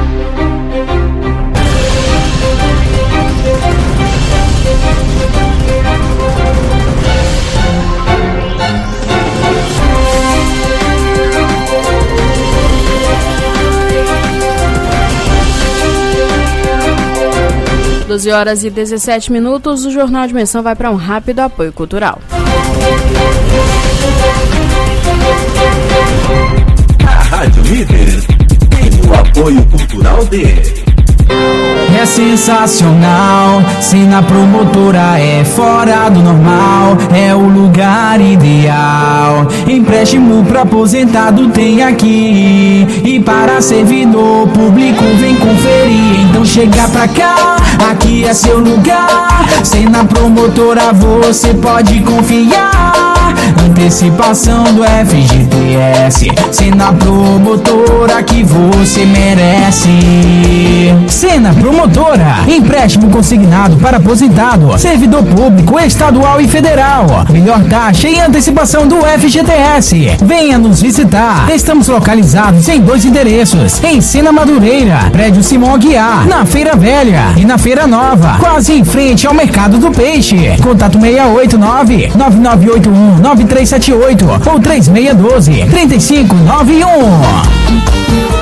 doze horas e dezessete minutos, o Jornal Dimensão vai para um rápido apoio cultural. A Rádio Líder tem o apoio cultural de... É sensacional, se na promotora é fora do normal, é o lugar ideal. Empréstimo pra aposentado tem aqui, e para servidor público vem conferir. Então chega pra cá, aqui é seu lugar, se na promotora você pode confiar. Antecipação do F G T S, se na promotora que você merece. Sena Promotora, empréstimo consignado para aposentado, servidor público, estadual e federal. Melhor taxa e antecipação do F G T S. Venha nos visitar. Estamos localizados em dois endereços: em Sena Madureira, prédio Simão Aguiar, na Feira Velha, e na Feira Nova, quase em frente ao Mercado do Peixe. Contato seis oito nove, nove nove oito um, nove três sete oito ou três seis um dois, três cinco nove um.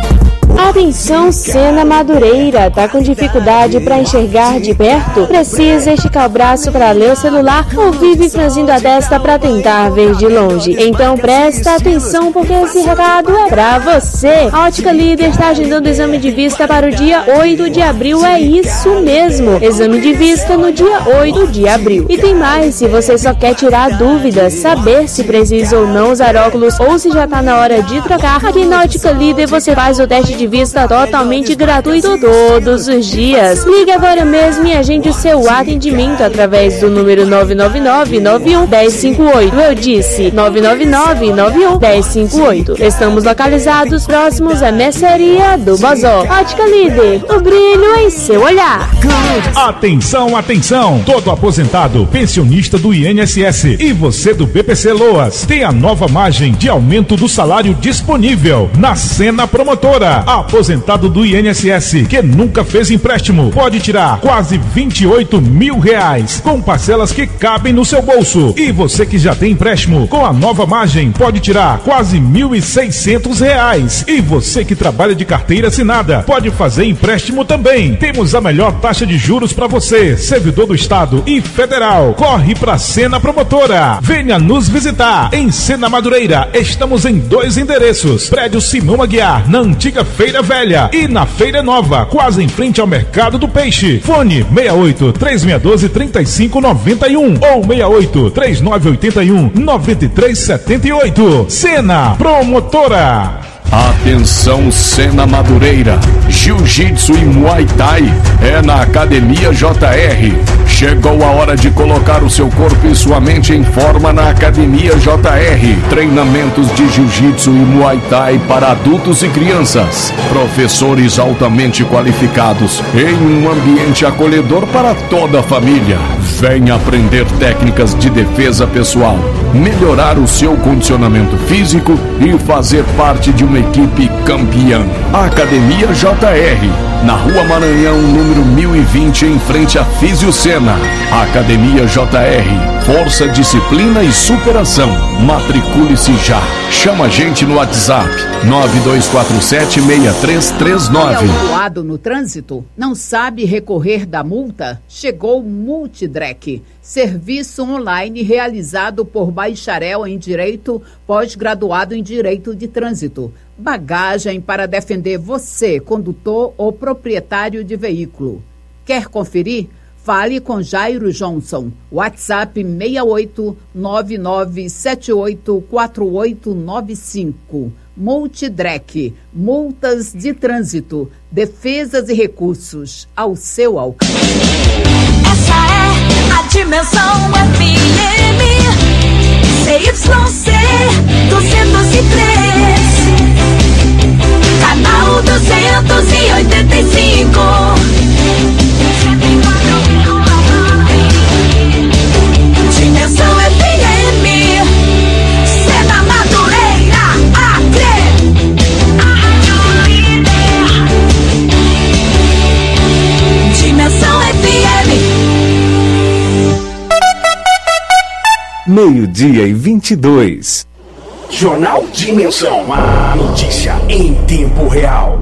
Atenção, Sena Madureira, tá com dificuldade para enxergar de perto? Precisa esticar o braço para ler o celular ou vive franzindo a testa para tentar ver de longe? Então presta atenção porque esse recado é pra você. A Ótica Líder está agendando o exame de vista para o dia oito de abril, é isso mesmo. Exame de vista no dia oito de abril. E tem mais, se você só quer tirar dúvidas, saber se precisa ou não usar óculos ou se já tá na hora de trocar, aqui na Ótica Líder você faz o teste de vista totalmente gratuito todos os dias. Ligue agora mesmo e agende o seu atendimento através do número nove nove nove, nove um, um zero cinco oito. Eu disse nove nove nove, nove um, um zero cinco oito. Estamos localizados próximos à mercearia do Bozó. Ótica Líder, o brilho em seu olhar. Atenção, atenção! Todo aposentado, pensionista do I N S S e você do B P C Loas tem a nova margem de aumento do salário disponível na Sena Promotora. Aposentado do I N S S que nunca fez empréstimo pode tirar quase vinte e oito mil reais com parcelas que cabem no seu bolso. E você que já tem empréstimo com a nova margem pode tirar quase mil e seiscentos reais. E você que trabalha de carteira assinada pode fazer empréstimo também. Temos a melhor taxa de juros para você, servidor do Estado e Federal. Corre pra Sena Promotora. Venha nos visitar em Sena Madureira. Estamos em dois endereços: Prédio Simão Aguiar, na antiga Feira Velha, e na Feira Nova, quase em frente ao Mercado do Peixe. Fone seis oito, três seis um dois, três cinco nove um ou seis oito, três nove oito um, nove três sete oito. Sena Promotora. Atenção, Sena Madureira, Jiu-Jitsu e Muay Thai é na Academia J R. Chegou a hora de colocar o seu corpo e sua mente em forma na Academia J R. Treinamentos de Jiu-Jitsu e Muay Thai para adultos e crianças. Professores altamente qualificados em um ambiente acolhedor para toda a família. Venha aprender técnicas de defesa pessoal, melhorar o seu condicionamento físico e fazer parte de uma equipe campeã. Academia J R, na Rua Maranhão, número mil e vinte, em frente a Físio Sena. Academia J R, força, disciplina e superação. Matricule-se já. Chama a gente no WhatsApp nove dois quatro sete, seis três três nove. Autuado no trânsito? Não sabe recorrer da multa? Chegou o Multidrec, serviço online realizado por bacharel em Direito, pós-graduado em Direito de Trânsito. Bagagem para defender você, condutor ou proprietário de veículo. Quer conferir? Fale com Jairo Johnson. WhatsApp seis oito nove nove sete oito quatro oito nove cinco. Multidrec, multas de trânsito, defesas e recursos ao seu alcance. Essa é a Dimensão F M C Y C duzentos e três, canal duzentos e oitenta e cinco. Dimensão F M, Sena Madureira, Acre, a Rádio Líder. Dimensão F M. Meio-dia e vinte e dois. Jornal Dimensão, a notícia em tempo real.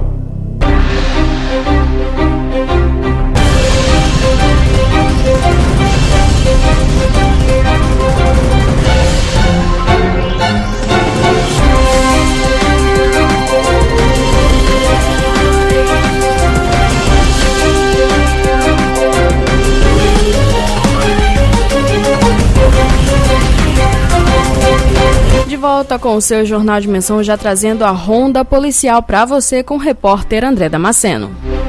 De volta com o seu Jornal Dimensão, já trazendo a ronda policial para você com o repórter André Damasceno.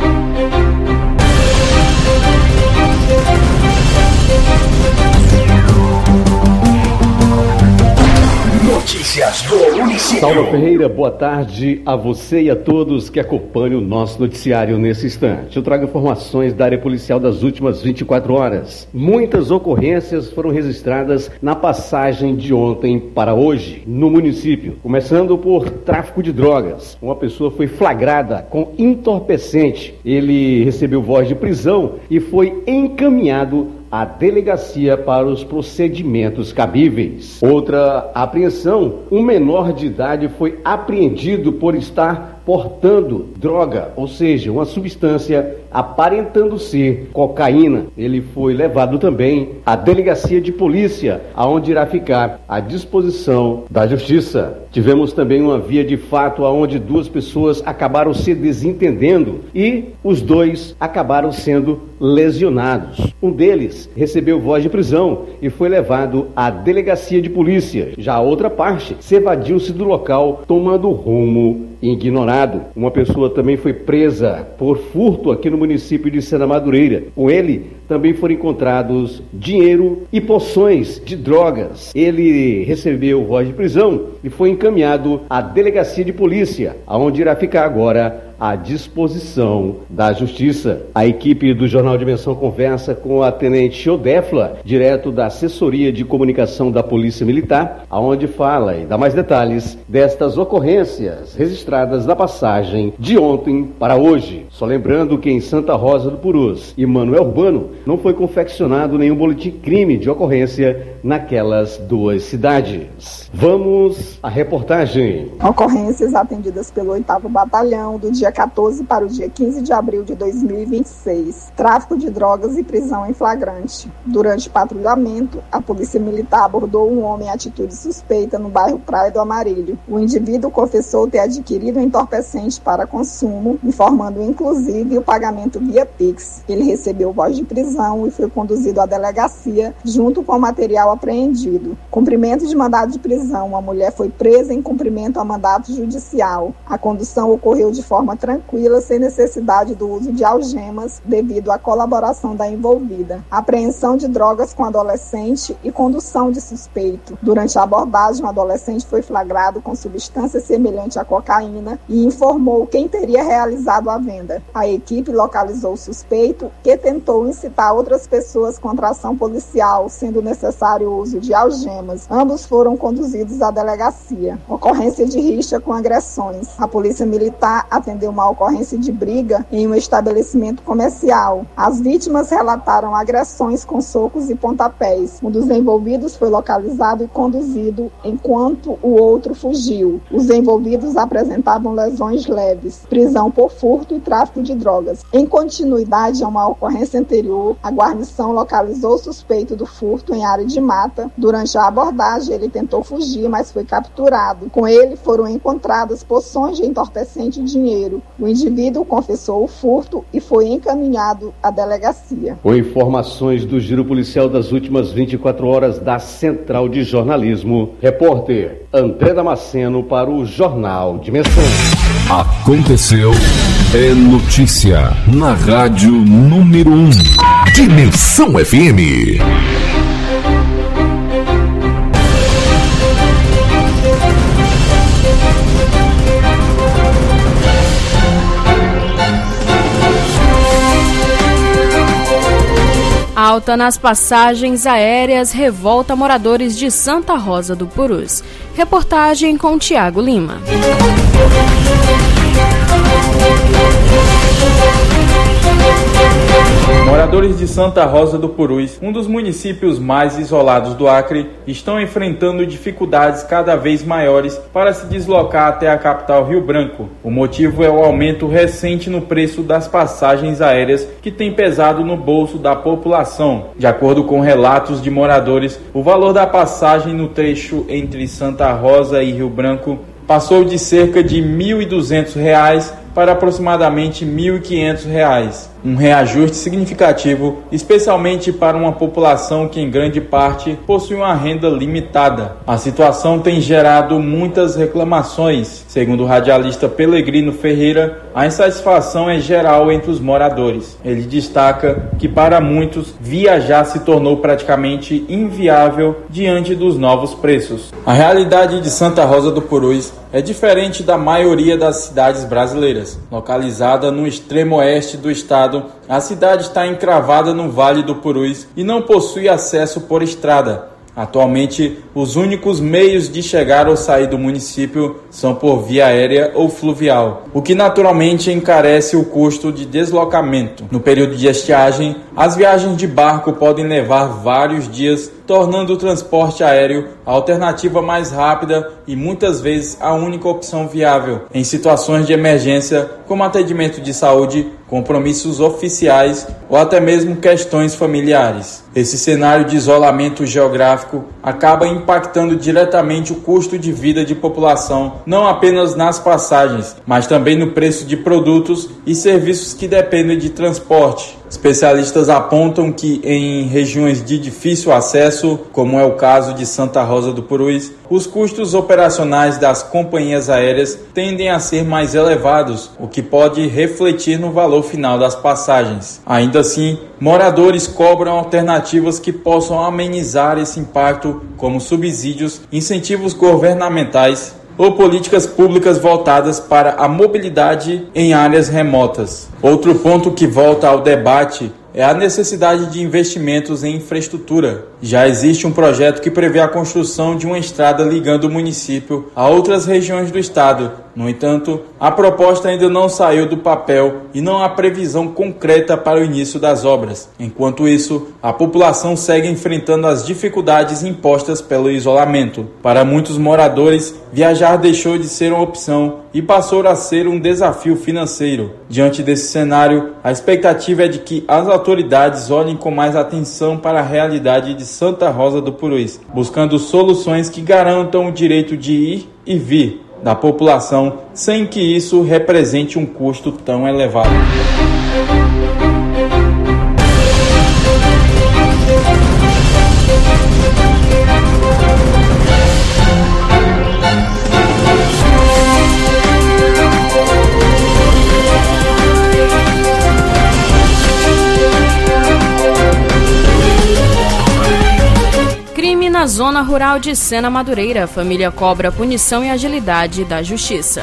Notícias do município. Saulo Ferreira, boa tarde a você e a todos que acompanham o nosso noticiário nesse instante. Eu trago informações da área policial das últimas vinte e quatro horas. Muitas ocorrências foram registradas na passagem de ontem para hoje no município. Começando por tráfico de drogas. Uma pessoa foi flagrada com entorpecente. Ele recebeu voz de prisão e foi encaminhado à delegacia para os procedimentos cabíveis. Outra apreensão, um menor de idade foi apreendido por estar portando droga, ou seja, uma substância aparentando ser cocaína. Ele foi levado também à delegacia de polícia, aonde irá ficar à disposição da justiça. Tivemos também uma via de fato onde duas pessoas acabaram se desentendendo e os dois acabaram sendo lesionados. Um deles recebeu voz de prisão e foi levado à delegacia de polícia. Já a outra parte se evadiu-se do local, tomando rumo ignorado. Uma pessoa também foi presa por furto aqui no município de Sena Madureira. Com ele também foram encontrados dinheiro e poções de drogas. Ele recebeu voz de prisão e foi encaminhado à delegacia de polícia, aonde irá ficar agora à disposição da justiça. A equipe do Jornal Dimensão conversa com a tenente Odefla, direto da assessoria de comunicação da Polícia Militar, aonde fala e dá mais detalhes destas ocorrências registradas na passagem de ontem para hoje. Só lembrando que em Santa Rosa do Purus e Manuel Urbano não foi confeccionado nenhum boletim crime de ocorrência naquelas duas cidades. Vamos à reportagem. Ocorrências atendidas pelo oitavo Batalhão do dia quatorze para o dia quinze de abril de dois mil e vinte e seis. Tráfico de drogas e prisão em flagrante. Durante patrulhamento, a Polícia Militar abordou um homem em atitude suspeita no bairro Praia do Amarilho. O indivíduo confessou ter adquirido um entorpecente para consumo, informando inclusive o pagamento via Pix. Ele recebeu voz de prisão e foi conduzido à delegacia junto com o material apreendido. Cumprimento de mandado de prisão. Uma mulher foi presa em cumprimento a mandato judicial. A condução ocorreu de forma tranquila, sem necessidade do uso de algemas, devido à colaboração da envolvida. Apreensão de drogas com adolescente e condução de suspeito. Durante a abordagem, o adolescente foi flagrado com substância semelhante à cocaína e informou quem teria realizado a venda. A equipe localizou o suspeito, que tentou incitar outras pessoas contra a ação policial, sendo necessário o uso de algemas. Ambos foram conduzidos à delegacia. Ocorrência de rixa com agressões. A Polícia Militar atendeu uma ocorrência de briga em um estabelecimento comercial. As vítimas relataram agressões com socos e pontapés. Um dos envolvidos foi localizado e conduzido, enquanto o outro fugiu. Os envolvidos apresentavam lesões leves, prisão por furto e tráfico de drogas. Em continuidade a uma ocorrência anterior, a guarnição localizou o suspeito do furto em área de mata. Durante a abordagem, ele tentou fugir, mas foi capturado. Com ele foram encontradas poções de entorpecente e dinheiro. O indivíduo confessou o furto e foi encaminhado à delegacia. Com informações do giro policial das últimas vinte e quatro horas da Central de Jornalismo, repórter André Damasceno para o Jornal Dimensão. Aconteceu, é notícia na Rádio Número um. Dimensão F M. Alta nas passagens aéreas revolta moradores de Santa Rosa do Purus. Reportagem com Tiago Lima. Moradores de Santa Rosa do Purus, um dos municípios mais isolados do Acre, estão enfrentando dificuldades cada vez maiores para se deslocar até a capital Rio Branco. O motivo é o aumento recente no preço das passagens aéreas, que tem pesado no bolso da população. De acordo com relatos de moradores, o valor da passagem no trecho entre Santa Rosa e Rio Branco passou de cerca de mil e duzentos reais para aproximadamente mil e quinhentos reais. Um reajuste significativo, especialmente para uma população que em grande parte possui uma renda limitada. A situação tem gerado muitas reclamações. Segundo o radialista Pelegrino Ferreira, a insatisfação é geral entre os moradores. Ele destaca que para muitos viajar se tornou praticamente inviável diante dos novos preços. A realidade de Santa Rosa do Purus é diferente da maioria das cidades brasileiras. Localizada no extremo oeste do estado, a cidade está encravada no Vale do Purus e não possui acesso por estrada. Atualmente, os únicos meios de chegar ou sair do município são por via aérea ou fluvial, o que naturalmente encarece o custo de deslocamento. No período de estiagem, as viagens de barco podem levar vários dias, tornando o transporte aéreo a alternativa mais rápida e muitas vezes a única opção viável em situações de emergência, como atendimento de saúde, compromissos oficiais ou até mesmo questões familiares. Esse cenário de isolamento geográfico acaba impactando diretamente o custo de vida de população, não apenas nas passagens, mas também no preço de produtos e serviços que dependem de transporte. Especialistas apontam que em regiões de difícil acesso, como é o caso de Santa Rosa do Purus, os custos operacionais das companhias aéreas tendem a ser mais elevados, o que pode refletir no valor final das passagens. Ainda assim, moradores cobram alternativas que possam amenizar esse impacto, como subsídios, incentivos governamentais ou políticas públicas voltadas para a mobilidade em áreas remotas. Outro ponto que volta ao debate é a necessidade de investimentos em infraestrutura. Já existe um projeto que prevê a construção de uma estrada ligando o município a outras regiões do estado. No entanto, a proposta ainda não saiu do papel e não há previsão concreta para o início das obras. Enquanto isso, a população segue enfrentando as dificuldades impostas pelo isolamento. Para muitos moradores, viajar deixou de ser uma opção e passou a ser um desafio financeiro. Diante desse cenário, a expectativa é de que as autoridades olhem com mais atenção para a realidade de Santa Rosa do Purus, buscando soluções que garantam o direito de ir e vir da população, sem que isso represente um custo tão elevado. Na zona rural de Sena Madureira, a família cobra punição e agilidade da justiça.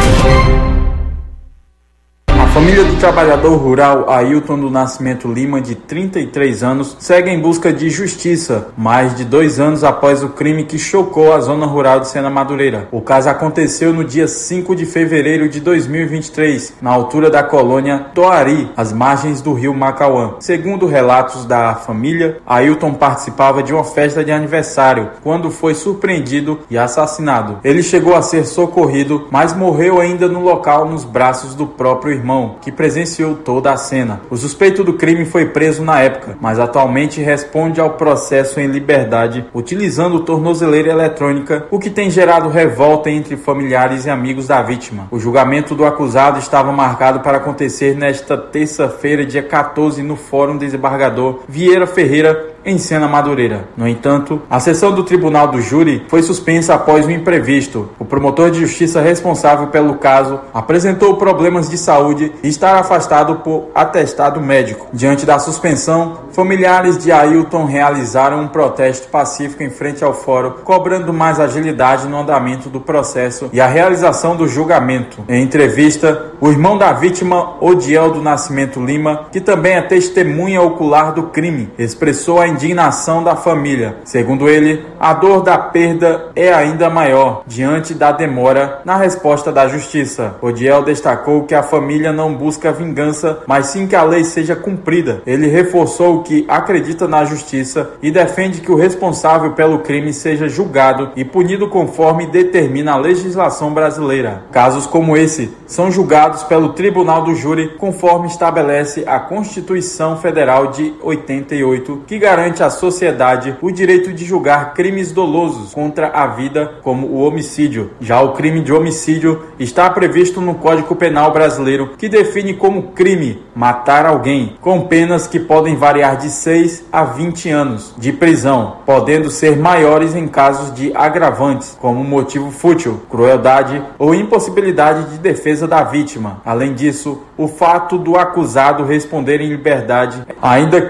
A família do trabalhador rural Ailton do Nascimento Lima, de trinta e três anos, segue em busca de justiça, mais de dois anos após o crime que chocou a zona rural de Sena Madureira. O caso aconteceu no dia cinco de fevereiro de dois mil e vinte e três, na altura da colônia Toari, às margens do rio Macauã. Segundo relatos da família, Ailton participava de uma festa de aniversário, quando foi surpreendido e assassinado. Ele chegou a ser socorrido, mas morreu ainda no local nos braços do próprio irmão, que presenciou toda a cena. O suspeito do crime foi preso na época, mas atualmente responde ao processo em liberdade, utilizando tornozeleira eletrônica, o que tem gerado revolta entre familiares e amigos da vítima. O julgamento do acusado estava marcado para acontecer nesta terça-feira, dia quatorze, no Fórum Desembargador Vieira Ferreira, em Sena Madureira. No entanto, a sessão do Tribunal do Júri foi suspensa após o imprevisto. O promotor de justiça responsável pelo caso apresentou problemas de saúde e está afastado por atestado médico. Diante da suspensão, familiares de Ailton realizaram um protesto pacífico em frente ao fórum, cobrando mais agilidade no andamento do processo e a realização do julgamento. Em entrevista, o irmão da vítima, Odiel do Nascimento Lima, que também é testemunha ocular do crime, expressou a indignação da família. Segundo ele, a dor da perda é ainda maior diante da demora na resposta da justiça. Odiel destacou que a família não busca vingança, mas sim que a lei seja cumprida. Ele reforçou que acredita na justiça e defende que o responsável pelo crime seja julgado e punido conforme determina a legislação brasileira. Casos como esse são julgados pelo Tribunal do Júri, conforme estabelece a Constituição Federal de oitenta e oito, que garante à sociedade o direito de julgar crimes dolosos contra a vida, como o homicídio. Já o crime de homicídio está previsto no Código Penal brasileiro, que define como crime matar alguém, com penas que podem variar de seis a vinte anos de prisão, podendo ser maiores em casos de agravantes, como motivo fútil, crueldade ou impossibilidade de defesa da vítima. Além disso, o fato do acusado responder em liberdade, ainda que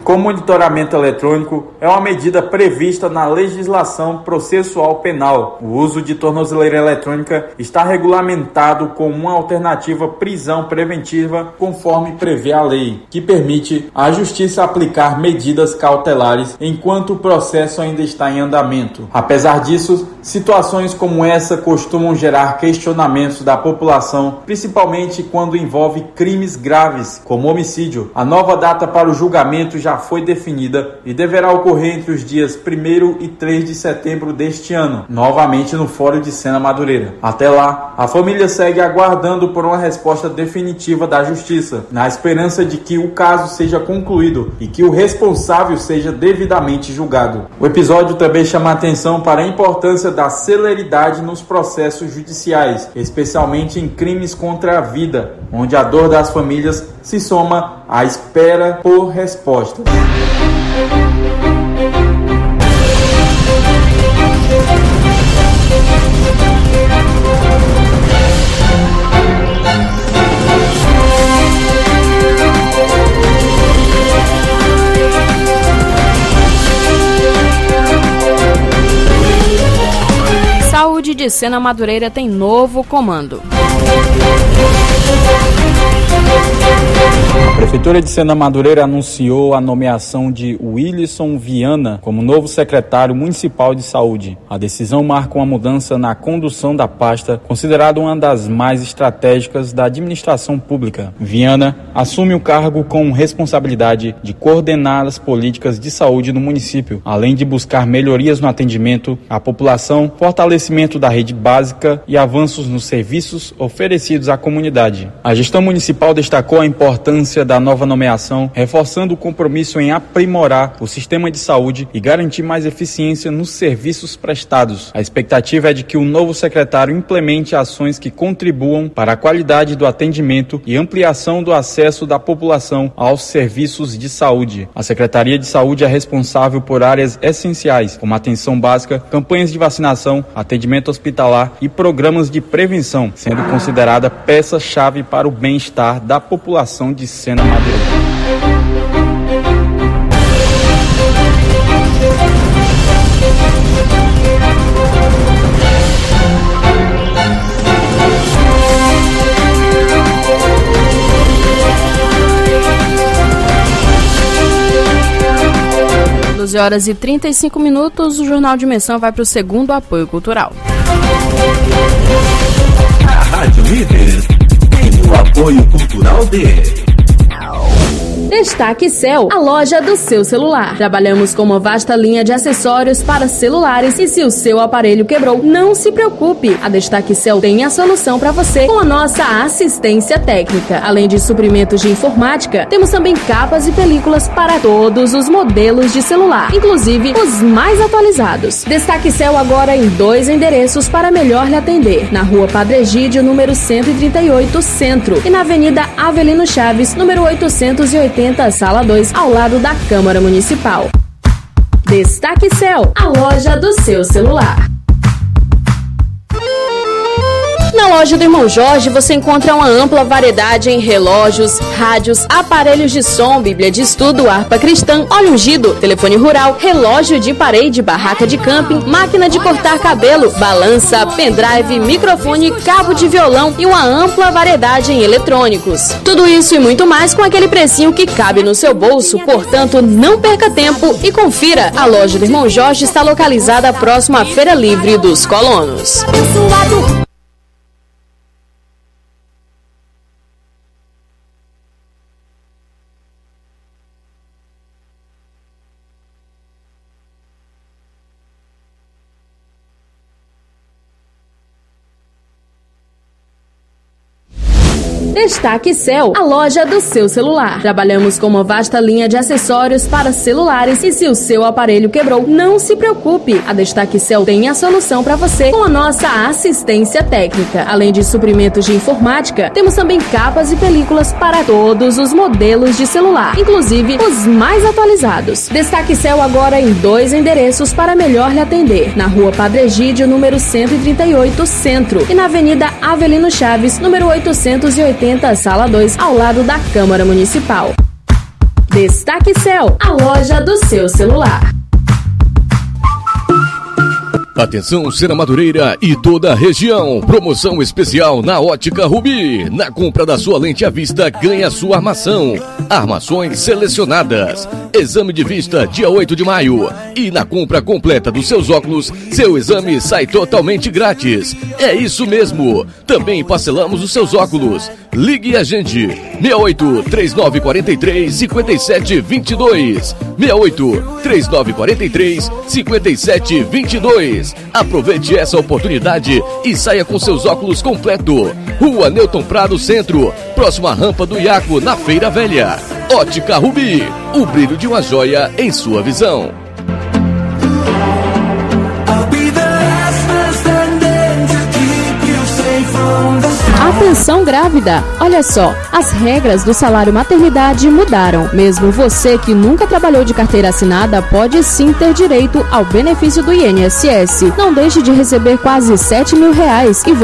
com monitoramento eletrônico é uma medida prevista na legislação processual penal. O uso de tornozeleira eletrônica está regulamentado como uma alternativa prisão preventiva, conforme prevê a lei, que permite à Justiça aplicar medidas cautelares enquanto o processo ainda está em andamento. Apesar disso, situações como essa costumam gerar questionamentos da população, principalmente quando envolve crimes graves, como homicídio. A nova data para o julgamento já foi definida e deverá ocorrer entre os dias primeiro e três de setembro deste ano, novamente no Fórum de Sena Madureira. Até lá, a família segue aguardando por uma resposta definitiva da Justiça, na esperança de que o caso seja concluído e que o responsável seja devidamente julgado. O episódio também chama a atenção para a importância da celeridade nos processos judiciais, especialmente em crimes contra a vida, onde a dor das famílias se soma à espera por respostas. Saúde de Sena Madureira tem novo comando. A Prefeitura de Sena Madureira anunciou a nomeação de Wilson Viana como novo secretário municipal de saúde. A decisão marca uma mudança na condução da pasta, considerada uma das mais estratégicas da administração pública. Viana assume o cargo com responsabilidade de coordenar as políticas de saúde no município, além de buscar melhorias no atendimento à população, fortalecimento da rede básica e avanços nos serviços oferecidos à comunidade. A gestão municipal destacou a importância da nova nomeação, reforçando o compromisso em aprimorar o sistema de saúde e garantir mais eficiência nos serviços prestados. A expectativa é de que o novo secretário implemente ações que contribuam para a qualidade do atendimento e ampliação do acesso da população aos serviços de saúde. A Secretaria de Saúde é responsável por áreas essenciais, como atenção básica, campanhas de vacinação, atendimento hospitalar e programas de prevenção, sendo considerada peça-chave para o bem-estar da população de Sena Madureira. doze horas e trinta e cinco minutos, o Jornal Dimensão vai para o segundo apoio cultural. A Rádio Líder tem o apoio cultural de Destaque Cell, a loja do seu celular. Trabalhamos com uma vasta linha de acessórios para celulares e se o seu aparelho quebrou, não se preocupe. A Destaque Cell tem a solução para você com a nossa assistência técnica. Além de suprimentos de informática, temos também capas e películas para todos os modelos de celular, inclusive os mais atualizados. Destaque Cell agora em dois endereços para melhor lhe atender. Na Rua Padre Egídio, número cento e trinta e oito, Centro, e na Avenida Avelino Chaves, número oitocentos e oitenta, Sala dois, ao lado da Câmara Municipal. Destaque Cell, a loja do seu celular. Na loja do Irmão Jorge você encontra uma ampla variedade em relógios, rádios, aparelhos de som, bíblia de estudo, harpa cristã, óleo ungido, telefone rural, relógio de parede, barraca de camping, máquina de cortar cabelo, balança, pendrive, microfone, cabo de violão e uma ampla variedade em eletrônicos. Tudo isso e muito mais com aquele precinho que cabe no seu bolso, portanto não perca tempo e confira. A loja do Irmão Jorge está localizada próximo à Feira Livre dos Colonos. Destaque Cell, a loja do seu celular. Trabalhamos com uma vasta linha de acessórios para celulares e se o seu aparelho quebrou, não se preocupe. A Destaque Cell tem a solução para você com a nossa assistência técnica. Além de suprimentos de informática, temos também capas e películas para todos os modelos de celular, inclusive os mais atualizados. Destaque Cell agora em dois endereços para melhor lhe atender. Na Rua Padre Egídio, número cento e trinta e oito, Centro, e na Avenida Avelino Chaves, número oitocentos e oitenta, Sala dois, ao lado da Câmara Municipal. Destaque Cell, a loja do seu celular. Atenção, Sena Madureira e toda a região. Promoção especial na Ótica Rubi. Na compra da sua lente à vista, ganha sua armação. Armações selecionadas. Exame de vista dia oito de maio. E na compra completa dos seus óculos, seu exame sai totalmente grátis. É isso mesmo. Também parcelamos os seus óculos. Ligue a gente. seis oito três nove quatro três cinco sete dois dois. seis oito três nove quatro três cinco sete dois dois. Aproveite essa oportunidade e saia com seus óculos completo. Rua Newton Prado Centro, próxima à rampa do Iaco, na Feira Velha. Ótica Rubi, o brilho de uma joia em sua visão. Atenção grávida! Olha só, as regras do salário maternidade mudaram. Mesmo você que nunca trabalhou de carteira assinada pode sim ter direito ao benefício do I N S S. Não deixe de receber quase sete mil reais e